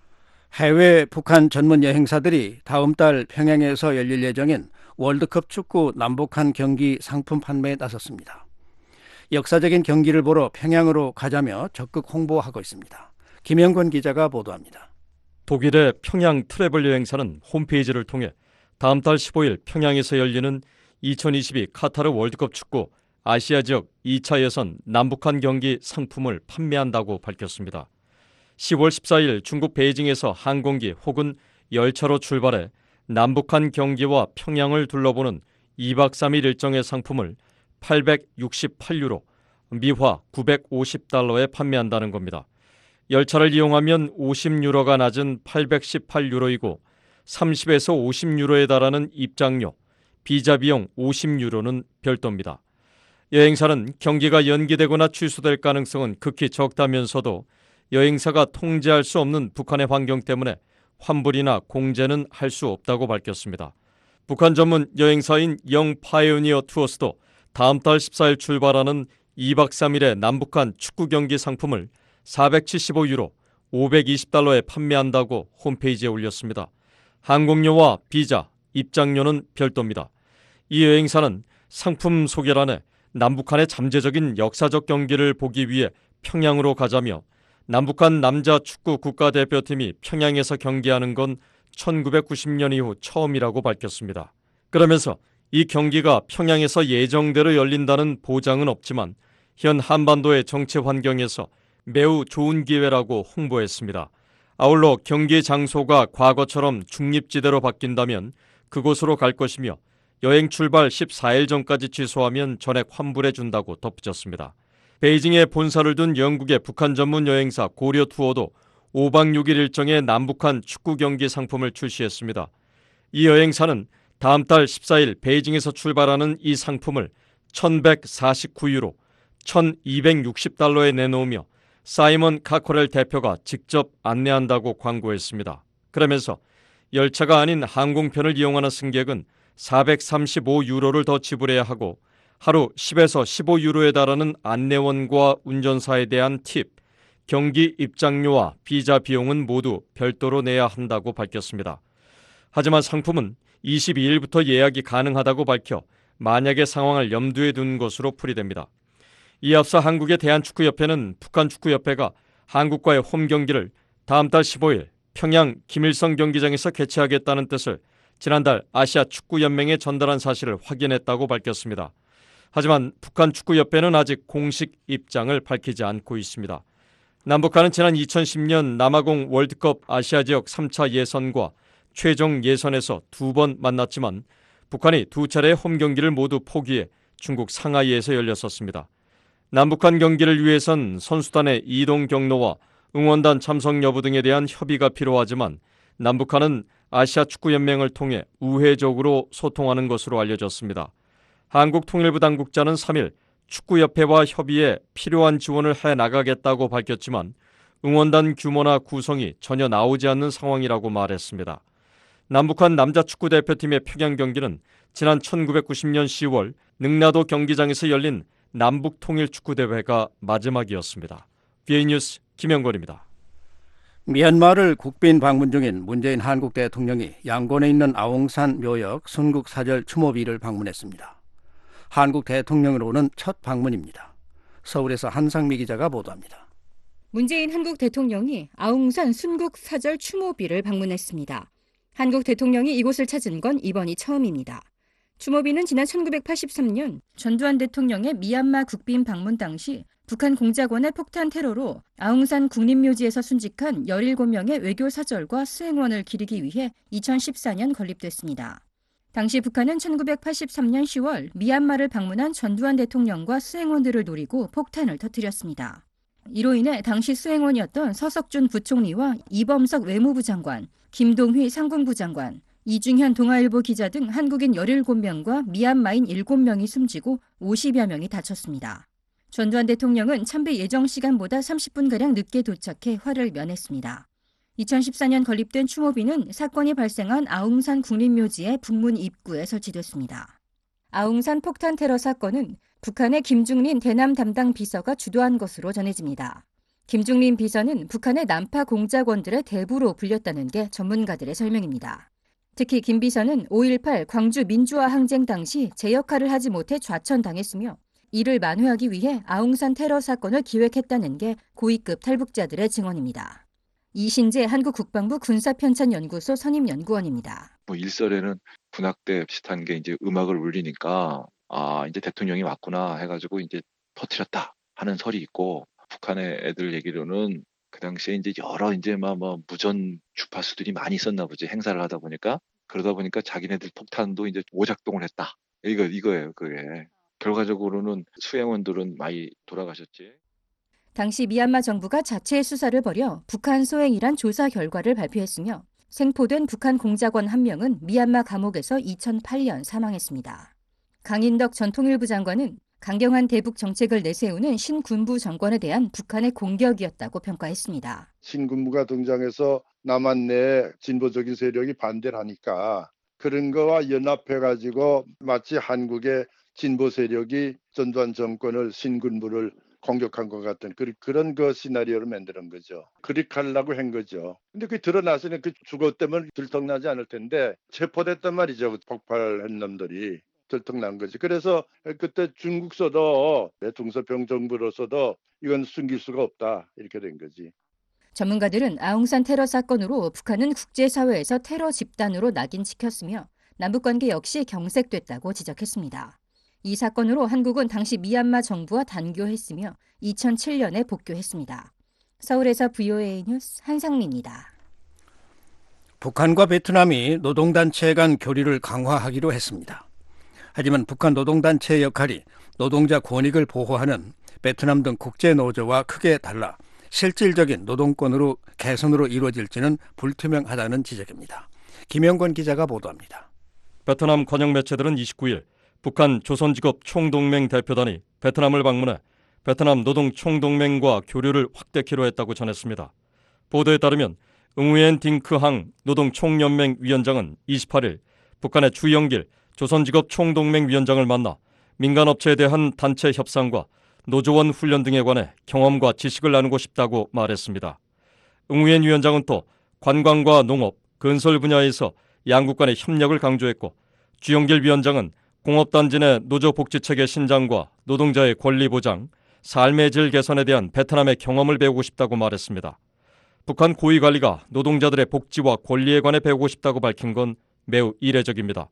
해외 북한 전문 여행사들이 다음 달 평양에서 열릴 예정인 월드컵 축구 남북한 경기 상품 판매에 나섰습니다. 역사적인 경기를 보러 평양으로 가자며 적극 홍보하고 있습니다. 김영권 기자가 보도합니다. 독일의 평양 트래블 여행사는 홈페이지를 통해 다음 달 십오일 평양에서 열리는 이천이십이 카타르 월드컵 축구 아시아 지역 이 차 예선 남북한 경기 상품을 판매한다고 밝혔습니다. 시월 십사일 중국 베이징에서 항공기 혹은 열차로 출발해 남북한 경기와 평양을 둘러보는 이박 삼일 일정의 상품을 팔백육십팔 유로, 미화 구백오십 달러에 판매한다는 겁니다. 열차를 이용하면 오십 유로가 낮은 팔백십팔 유로이고 삼십에서 오십 유로에 달하는 입장료, 비자 비용 오십 유로는 별도입니다. 여행사는 경기가 연기되거나 취소될 가능성은 극히 적다면서도 여행사가 통제할 수 없는 북한의 환경 때문에 환불이나 공제는 할 수 없다고 밝혔습니다. 북한 전문 여행사인 영 파이오니어 투어스도 다음 달 십사일 출발하는 이박 삼일의 남북한 축구 경기 상품을 사백칠십오 유로, 오백이십 달러에 판매한다고 홈페이지에 올렸습니다. 항공료와 비자, 입장료는 별도입니다. 이 여행사는 상품 소개란에 남북한의 잠재적인 역사적 경기를 보기 위해 평양으로 가자며 남북한 남자 축구 국가대표팀이 평양에서 경기하는 건 천구백구십 년 이후 처음이라고 밝혔습니다. 그러면서 이 경기가 평양에서 예정대로 열린다는 보장은 없지만 현 한반도의 정치 환경에서 매우 좋은 기회라고 홍보했습니다. 아울러 경기 장소가 과거처럼 중립지대로 바뀐다면 그곳으로 갈 것이며 여행 출발 십사 일 전까지 취소하면 전액 환불해준다고 덧붙였습니다. 베이징에 본사를 둔 영국의 북한 전문 여행사 고려 투어도 오 박 육 일 일정의 남북한 축구 경기 상품을 출시했습니다. 이 여행사는 다음 달 십사 일 베이징에서 출발하는 이 상품을 천백사십구 유로, 천이백육십 달러에 내놓으며 사이먼 카코렐 대표가 직접 안내한다고 광고했습니다. 그러면서 열차가 아닌 항공편을 이용하는 승객은 사백삼십오 유로를 더 지불해야 하고 하루 십에서 십오 유로에 달하는 안내원과 운전사에 대한 팁, 경기 입장료와 비자 비용은 모두 별도로 내야 한다고 밝혔습니다. 하지만 상품은 이십이 일부터 예약이 가능하다고 밝혀 만약의 상황을 염두에 둔 것으로 풀이됩니다. 이에 앞서 한국의 대한축구협회는 북한축구협회가 한국과의 홈 경기를 다음 달 십오 일 평양 김일성 경기장에서 개최하겠다는 뜻을 지난달 아시아 축구연맹에 전달한 사실을 확인했다고 밝혔습니다. 하지만 북한축구협회는 아직 공식 입장을 밝히지 않고 있습니다. 남북한은 지난 이천십 년 남아공 월드컵 아시아 지역 삼 차 예선과 최종 예선에서 두 번 만났지만 북한이 두 차례의 홈 경기를 모두 포기해 중국 상하이에서 열렸었습니다. 남북한 경기를 위해선 선수단의 이동 경로와 응원단 참석 여부 등에 대한 협의가 필요하지만 남북한은 아시아 축구연맹을 통해 우회적으로 소통하는 것으로 알려졌습니다. 한국통일부 당국자는 삼 일 축구협회와 협의에 필요한 지원을 해나가겠다고 밝혔지만 응원단 규모나 구성이 전혀 나오지 않는 상황이라고 말했습니다. 남북한 남자축구대표팀의 평양 경기는 지난 천구백구십 년 시월 능라도 경기장에서 열린 남북통일축구대회가 마지막이었습니다. 비에이 뉴스 김영걸입니다. 미얀마를 국빈 방문 중인 문재인 한국 대통령이 양곤에 있는 아웅산 묘역 순국사절 추모비를 방문했습니다. 한국 대통령으로는 첫 방문입니다. 서울에서 한상미 기자가 보도합니다. 문재인 한국 대통령이 아웅산 순국사절 추모비를 방문했습니다. 한국 대통령이 이곳을 찾은 건 이번이 처음입니다. 추모비는 지난 천구백팔십삼 년 전두환 대통령의 미얀마 국빈 방문 당시 북한 공작원의 폭탄 테러로 아웅산 국립묘지에서 순직한 열일곱 명의 외교 사절과 수행원을 기리기 위해 이천십사 년 건립됐습니다. 당시 북한은 천구백팔십삼 년 시월 미얀마를 방문한 전두환 대통령과 수행원들을 노리고 폭탄을 터뜨렸습니다. 이로 인해 당시 수행원이었던 서석준 부총리와 이범석 외무부 장관, 김동휘 상공부 장관, 이중현 동아일보 기자 등 한국인 열일곱 명과 미얀마인 일곱 명이 숨지고 오십여 명이 다쳤습니다. 전두환 대통령은 참배 예정 시간보다 삼십 분가량 늦게 도착해 화를 면했습니다. 이천십사 년 건립된 추모비는 사건이 발생한 아웅산 국립묘지의 북문 입구에 설치됐습니다. 아웅산 폭탄 테러 사건은 북한의 김중린 대남 담당 비서가 주도한 것으로 전해집니다. 김중린 비서는 북한의 남파 공작원들의 대부로 불렸다는 게 전문가들의 설명입니다. 특히 김 비서는 오일팔 광주 민주화 항쟁 당시 제 역할을 하지 못해 좌천당했으며 이를 만회하기 위해 아웅산 테러 사건을 기획했다는 게 고위급 탈북자들의 증언입니다. 이신재 한국국방부 군사편찬연구소 선임연구원입니다. 뭐 일설에는 군악대 비슷한 게 이제 음악을 울리니까 아 이제 대통령이 왔구나 해가지고 이제 터뜨렸다 하는 설이 있고 북한의 애들 얘기로는 그 당시에 이제 여러 이제 막 뭐 무전 주파수들이 많이 있었나 보지 행사를 하다 보니까 그러다 보니까 자기네들 폭탄도 이제 오작동을 했다 이거 이거예요 그게 결과적으로는 수행원들은 많이 돌아가셨지. 당시 미얀마 정부가 자체 수사를 벌여 북한 소행이란 조사 결과를 발표했으며 생포된 북한 공작원 한 명은 미얀마 감옥에서 이천팔 년 사망했습니다. 강인덕 전 통일부 장관은 강경한 대북 정책을 내세우는 신군부 정권에 대한 북한의 공격이었다고 평가했습니다. 신군부가 등장해서 남한 내 진보적인 세력이 반대를 하니까 그런 거와 연합해가지고 마치 한국의 진보 세력이 전두환 정권을 신군부를 공격한 것 같은 그런 그 시나리오를 만드는 거죠. 그렇게 하려고 한 거죠. 근데 그게 드러나서는 그 주거 때문에 들통나지 않을 텐데 체포됐단 말이죠. 폭발한 놈들이. 들통난 거지. 그래서 그때 중국서도 중서평 정부로서도 이건 숨길 수가 없다 이렇게 된 거지. 전문가들은 아웅산 테러 사건으로 북한은 국제사회에서 테러 집단으로 낙인찍혔으며 남북관계 역시 경색됐다고 지적했습니다. 이 사건으로 한국은 당시 미얀마 정부와 단교했으며 이천칠 년에 복교했습니다. 서울에서 브이오에이 뉴스 한상미입니다. 북한과 베트남이 노동단체 간 교류를 강화하기로 했습니다. 하지만 북한 노동단체의 역할이 노동자 권익을 보호하는 베트남 등 국제노조와 크게 달라 실질적인 노동권으로 개선으로 이루어질지는 불투명하다는 지적입니다. 김영권 기자가 보도합니다. 베트남 관영 매체들은 이십구 일 북한 조선직업 총동맹 대표단이 베트남을 방문해 베트남 노동총동맹과 교류를 확대키로 했다고 전했습니다. 보도에 따르면 응우엔 딩크항 노동총연맹 위원장은 이십팔 일 북한의 주영길 조선직업 총동맹 위원장을 만나 민간업체에 대한 단체 협상과 노조원 훈련 등에 관해 경험과 지식을 나누고 싶다고 말했습니다. 응우엔 위원장은 또 관광과 농업, 건설 분야에서 양국 간의 협력을 강조했고 주영길 위원장은 공업단지 내 노조복지체계 신장과 노동자의 권리 보장, 삶의 질 개선에 대한 베트남의 경험을 배우고 싶다고 말했습니다. 북한 고위관리가 노동자들의 복지와 권리에 관해 배우고 싶다고 밝힌 건 매우 이례적입니다.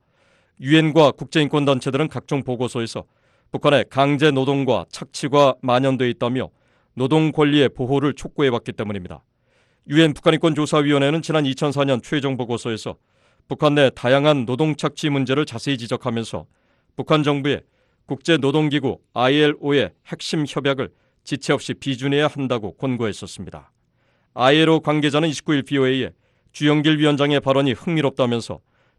유엔과 국제인권단체들은 각종 보고서에서 북한의 강제 노동과 착취가 만연돼 있다며 노동 권리의 보호를 촉구해왔기 때문입니다. 유엔 북한인권조사위원회는 지난 이천사 년 최종 보고서에서 북한 내 다양한 노동 착취 문제를 자세히 지적하면서 북한 정부의 국제노동기구 아이엘오의 핵심 협약을 지체 없이 비준해야 한다고 권고했었습니다. 아이엘오 관계자는 이십구 일 브이오에이에 주영길 위원장의 발언이 흥미롭다면서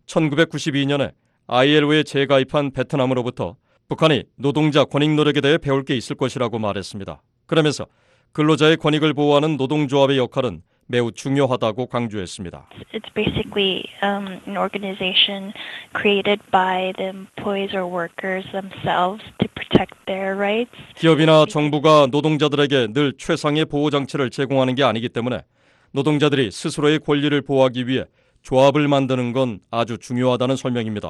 천구백구십이 년에 아이엘오에 재가입한 베트남으로부터 북한이 노동자 권익 노력에 대해 배울 게 있을 것이라고 말했습니다. 그러면서 근로자의 권익을 보호하는 노동조합의 역할은 매우 중요하다고 강조했습니다. It's basically um, an organization created by the employees or workers themselves to protect their rights. 기업이나 정부가 노동자들에게 늘 최상의 보호 장치를 제공하는 게 아니기 때문에 노동자들이 스스로의 권리를 보호하기 위해 조합을 만드는 건 아주 중요하다는 설명입니다.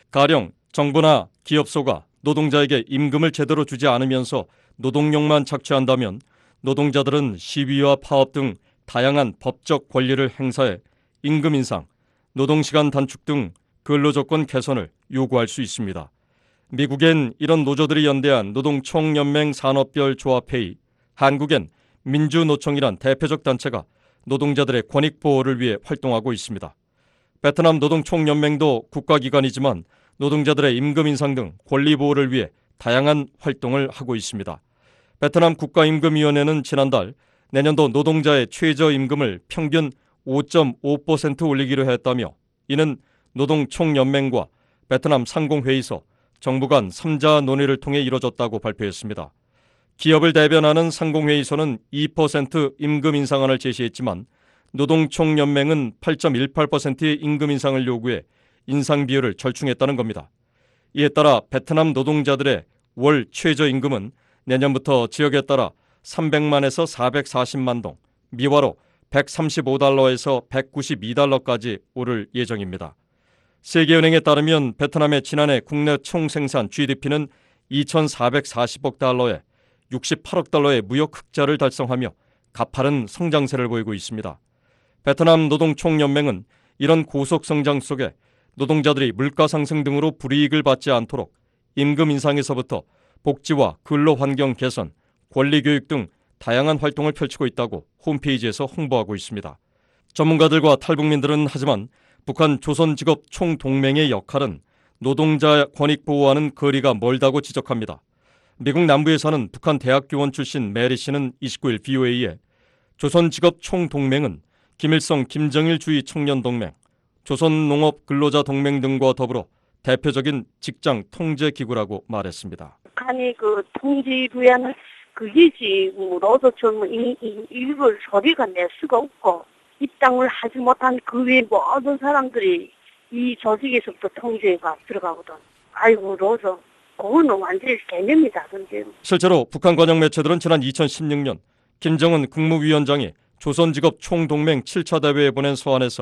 가령 정부나 기업소가 노동자에게 임금을 제대로 주지 않으면서 노동력만 착취한다면 노동자들은 시위와 파업 등 다양한 법적 권리를 행사해 임금 인상, 노동시간 단축 등 근로조건 개선을 요구할 수 있습니다. 미국엔 이런 노조들이 연대한 노동총연맹 산업별 조합회의, 한국엔 민주노총이란 대표적 단체가 노동자들의 권익 보호를 위해 활동하고 있습니다. 베트남 노동총연맹도 국가기관이지만 노동자들의 임금 인상 등 권리 보호를 위해 다양한 활동을 하고 있습니다. 베트남 국가임금위원회는 지난달 내년도 노동자의 최저임금을 평균 오 점 오 퍼센트 올리기로 했다며 이는 노동총연맹과 베트남 상공회의소, 정부 간 삼자 논의를 통해 이뤄졌다고 발표했습니다. 기업을 대변하는 상공회의소는 이 퍼센트 임금 인상안을 제시했지만 노동총연맹은 팔 점 일팔 퍼센트의 임금 인상을 요구해 인상 비율을 절충했다는 겁니다. 이에 따라 베트남 노동자들의 월 최저임금은 내년부터 지역에 따라 삼백만에서 사백사십만 동, 미화로 백삼십오 달러에서 백구십이 달러까지 오를 예정입니다. 세계은행에 따르면 베트남의 지난해 국내 총생산 지디피는 이천사백사십억 달러에 육십팔억 달러의 무역 흑자를 달성하며 가파른 성장세를 보이고 있습니다. 베트남 노동총연맹은 이런 고속 성장 속에 노동자들이 물가 상승 등으로 불이익을 받지 않도록 임금 인상에서부터 복지와 근로환경 개선, 권리교육 등 다양한 활동을 펼치고 있다고 홈페이지에서 홍보하고 있습니다. 전문가들과 탈북민들은 하지만 북한 조선직업 총동맹의 역할은 노동자 권익 보호와는 거리가 멀다고 지적합니다. 미국 남부에 사는 북한 대학교원 출신 메리 씨는 이십구 일 브이오에이에 조선직업 총동맹은 김일성 김정일 주의 청년동맹, 조선농업근로자동맹 등과 더불어 대표적인 직장 통제기구라고 말했습니다. 북한이 그 통제부에는 그 의지로서 좀 일부 소리가 낼 수가 없고 입당을 하지 못한 그 외 모든 사람들이 이 조직에서부터 통제가 들어가거든. 아이고로서 그거는 완전히 개념이다. 근데 실제로 북한 관영 매체들은 지난 이천십육 년 김정은 국무위원장이 조선직업 총동맹 칠 차 대회에 보낸 서한에서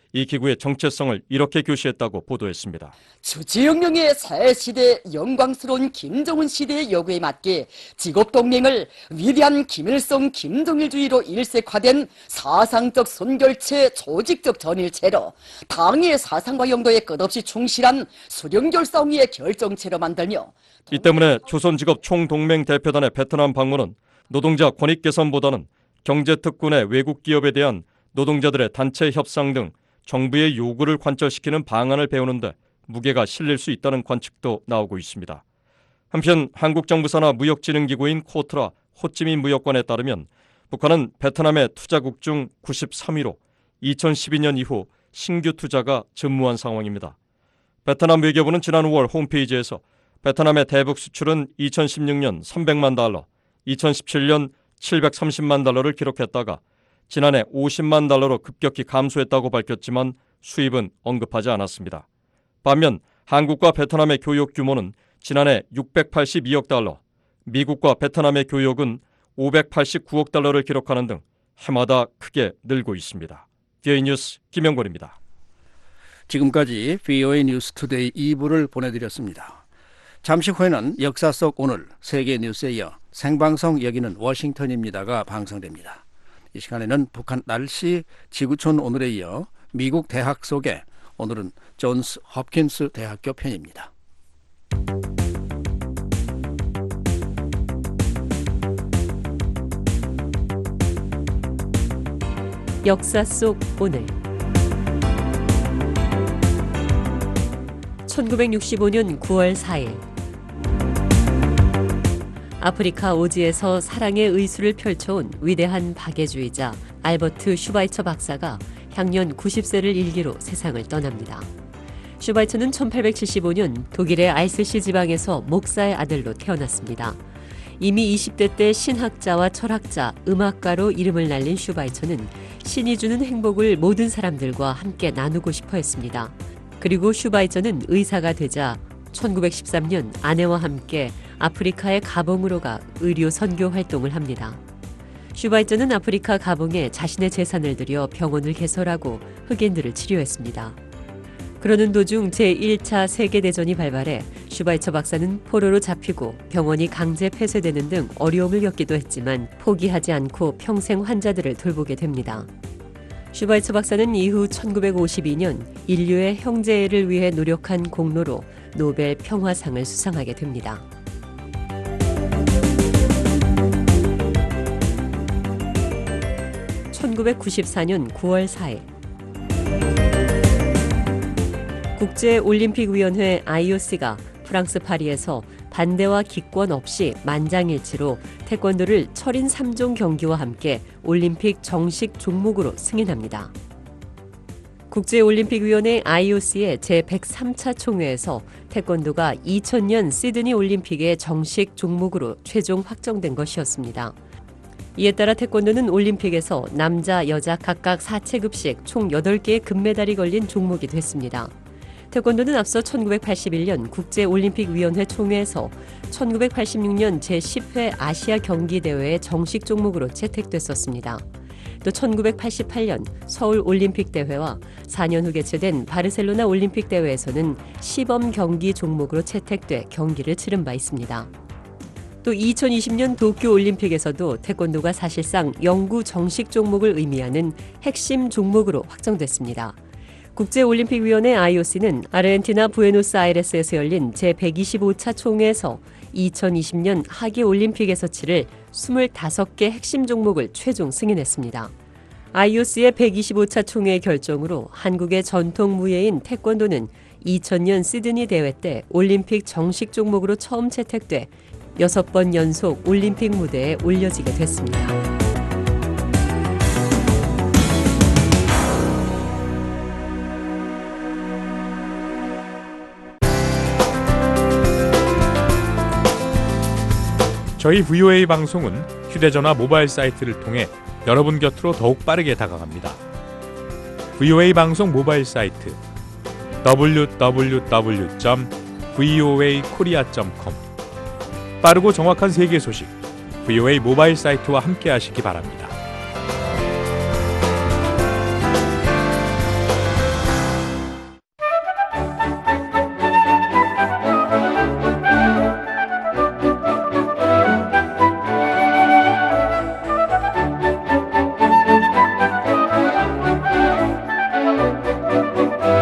이 기구의 정체성을 이렇게 교시했다고 보도했습니다. 주지영령의 새 시대 영광스러운 김정은 시대의 요구에 맞게 직업동맹을 위대한 김일성 김정일주의로 일색화된 사상적 선결체 조직적 전일체로 당의 사상과 영도에 끝없이 충실한 수령결 싸움의 결정체로 만들며 이 때문에 조선직업 총동맹 대표단의 베트남 방문은 노동자 권익 개선보다는 경제특권의 외국 기업에 대한 노동자들의 단체 협상 등 정부의 요구를 관철시키는 방안을 배우는데 무게가 실릴 수 있다는 관측도 나오고 있습니다. 한편 한국 정부 산하 무역진흥기구인 코트라 호찌민 무역관에 따르면 북한은 베트남의 투자국 중 구십삼 위로 이천십이 년 이후 신규 투자가 전무한 상황입니다. 베트남 외교부는 지난 오월 홈페이지에서 베트남의 대북 수출은 이천십육 년 삼백만 달러, 이천십칠 년 칠백삼십만 달러를 기록했다가 지난해 오십만 달러로 급격히 감소했다고 밝혔지만 수입은 언급하지 않았습니다. 반면 한국과 베트남의 교역 규모는 지난해 육백팔십이억 달러, 미국과 베트남의 교역은 오백팔십구억 달러를 기록하는 등 해마다 크게 늘고 있습니다. 비오에이 뉴스 김영권입니다. 지금까지 비오에이 뉴스 투데이 이 부를 보내드렸습니다. 잠시 후에는 역사 속 오늘 세계 뉴스에 이어 생방송 여기는 워싱턴입니다가 방송됩니다. 이 시간에는 북한 날씨 지구촌 오늘에 이어 미국 대학 소개, 오늘은 존스 홉킨스 대학교 편입니다. 역사 속 오늘 천구백육십오 년 구월 사일 아프리카 오지에서 사랑의 의수를 펼쳐온 위대한 박애주의자 알버트 슈바이처 박사가 향년 구십 세를 일기로 세상을 떠납니다. 슈바이처는 천팔백칠십오 년 독일의 알스시 지방에서 목사의 아들로 태어났습니다. 이미 이십 대 때 신학자와 철학자, 음악가로 이름을 날린 슈바이처는 신이 주는 행복을 모든 사람들과 함께 나누고 싶어 했습니다. 그리고 슈바이처는 의사가 되자 천구백십삼 년 아내와 함께 아프리카의 가봉으로 가 의료 선교 활동을 합니다. 슈바이처는 아프리카 가봉에 자신의 재산을 들여 병원을 개설하고 흑인들을 치료했습니다. 그러는 도중 제일 차 세계대전이 발발해 슈바이처 박사는 포로로 잡히고 병원이 강제 폐쇄되는 등 어려움을 겪기도 했지만 포기하지 않고 평생 환자들을 돌보게 됩니다. 슈바이처 박사는 이후 천구백오십이 년 인류의 형제애를 위해 노력한 공로로 노벨 평화상을 수상하게 됩니다. 천구백구십사 년 구월 사일 국제올림픽위원회 아이오씨가 프랑스 파리에서 반대와 기권 없이 만장일치로 태권도를 철인 삼 종 경기와 함께 올림픽 정식 종목으로 승인합니다. 국제올림픽위원회 아이오씨의 제백삼 차 총회에서 태권도가 이천 년 시드니 올림픽의 정식 종목으로 최종 확정된 것이었습니다. 이에 따라 태권도는 올림픽에서 남자, 여자 각각 사 체급씩 총 여덟 개의 금메달이 걸린 종목이 됐습니다. 태권도는 앞서 천구백팔십일 년 국제올림픽위원회 총회에서 천구백팔십육 년 제십 회 아시아 경기대회의 정식 종목으로 채택됐었습니다. 또 천구백팔십팔 년 서울올림픽대회와 사 년 후 개최된 바르셀로나 올림픽대회에서는 시범 경기 종목으로 채택돼 경기를 치른 바 있습니다. 또 이천이십 년 도쿄올림픽에서도 태권도가 사실상 영구 정식 종목을 의미하는 핵심 종목으로 확정됐습니다. 국제올림픽위원회 아이오씨는 아르헨티나 부에노스아이레스에서 열린 제백이십오 차 총회에서 이천이십 년 하계올림픽에서 치를 스물다섯 개 핵심 종목을 최종 승인했습니다. 아이오씨의 백이십오 차 총회의 결정으로 한국의 전통 무예인 태권도는 이천 년 시드니 대회 때 올림픽 정식 종목으로 처음 채택돼 여섯 번 연속 올림픽 무대에 올려지게 됐습니다. 저희 브이오에이 방송은 휴대전화 모바일 사이트를 통해 여러분 곁으로 더욱 빠르게 다가갑니다. 브이오에이 방송 모바일 사이트 더블유 더블유 더블유 점 브이오에이 코리아 점 컴 빠르고 정확한 세계 소식 브이오에이 모바일 사이트와 함께 하시기 바랍니다. 네.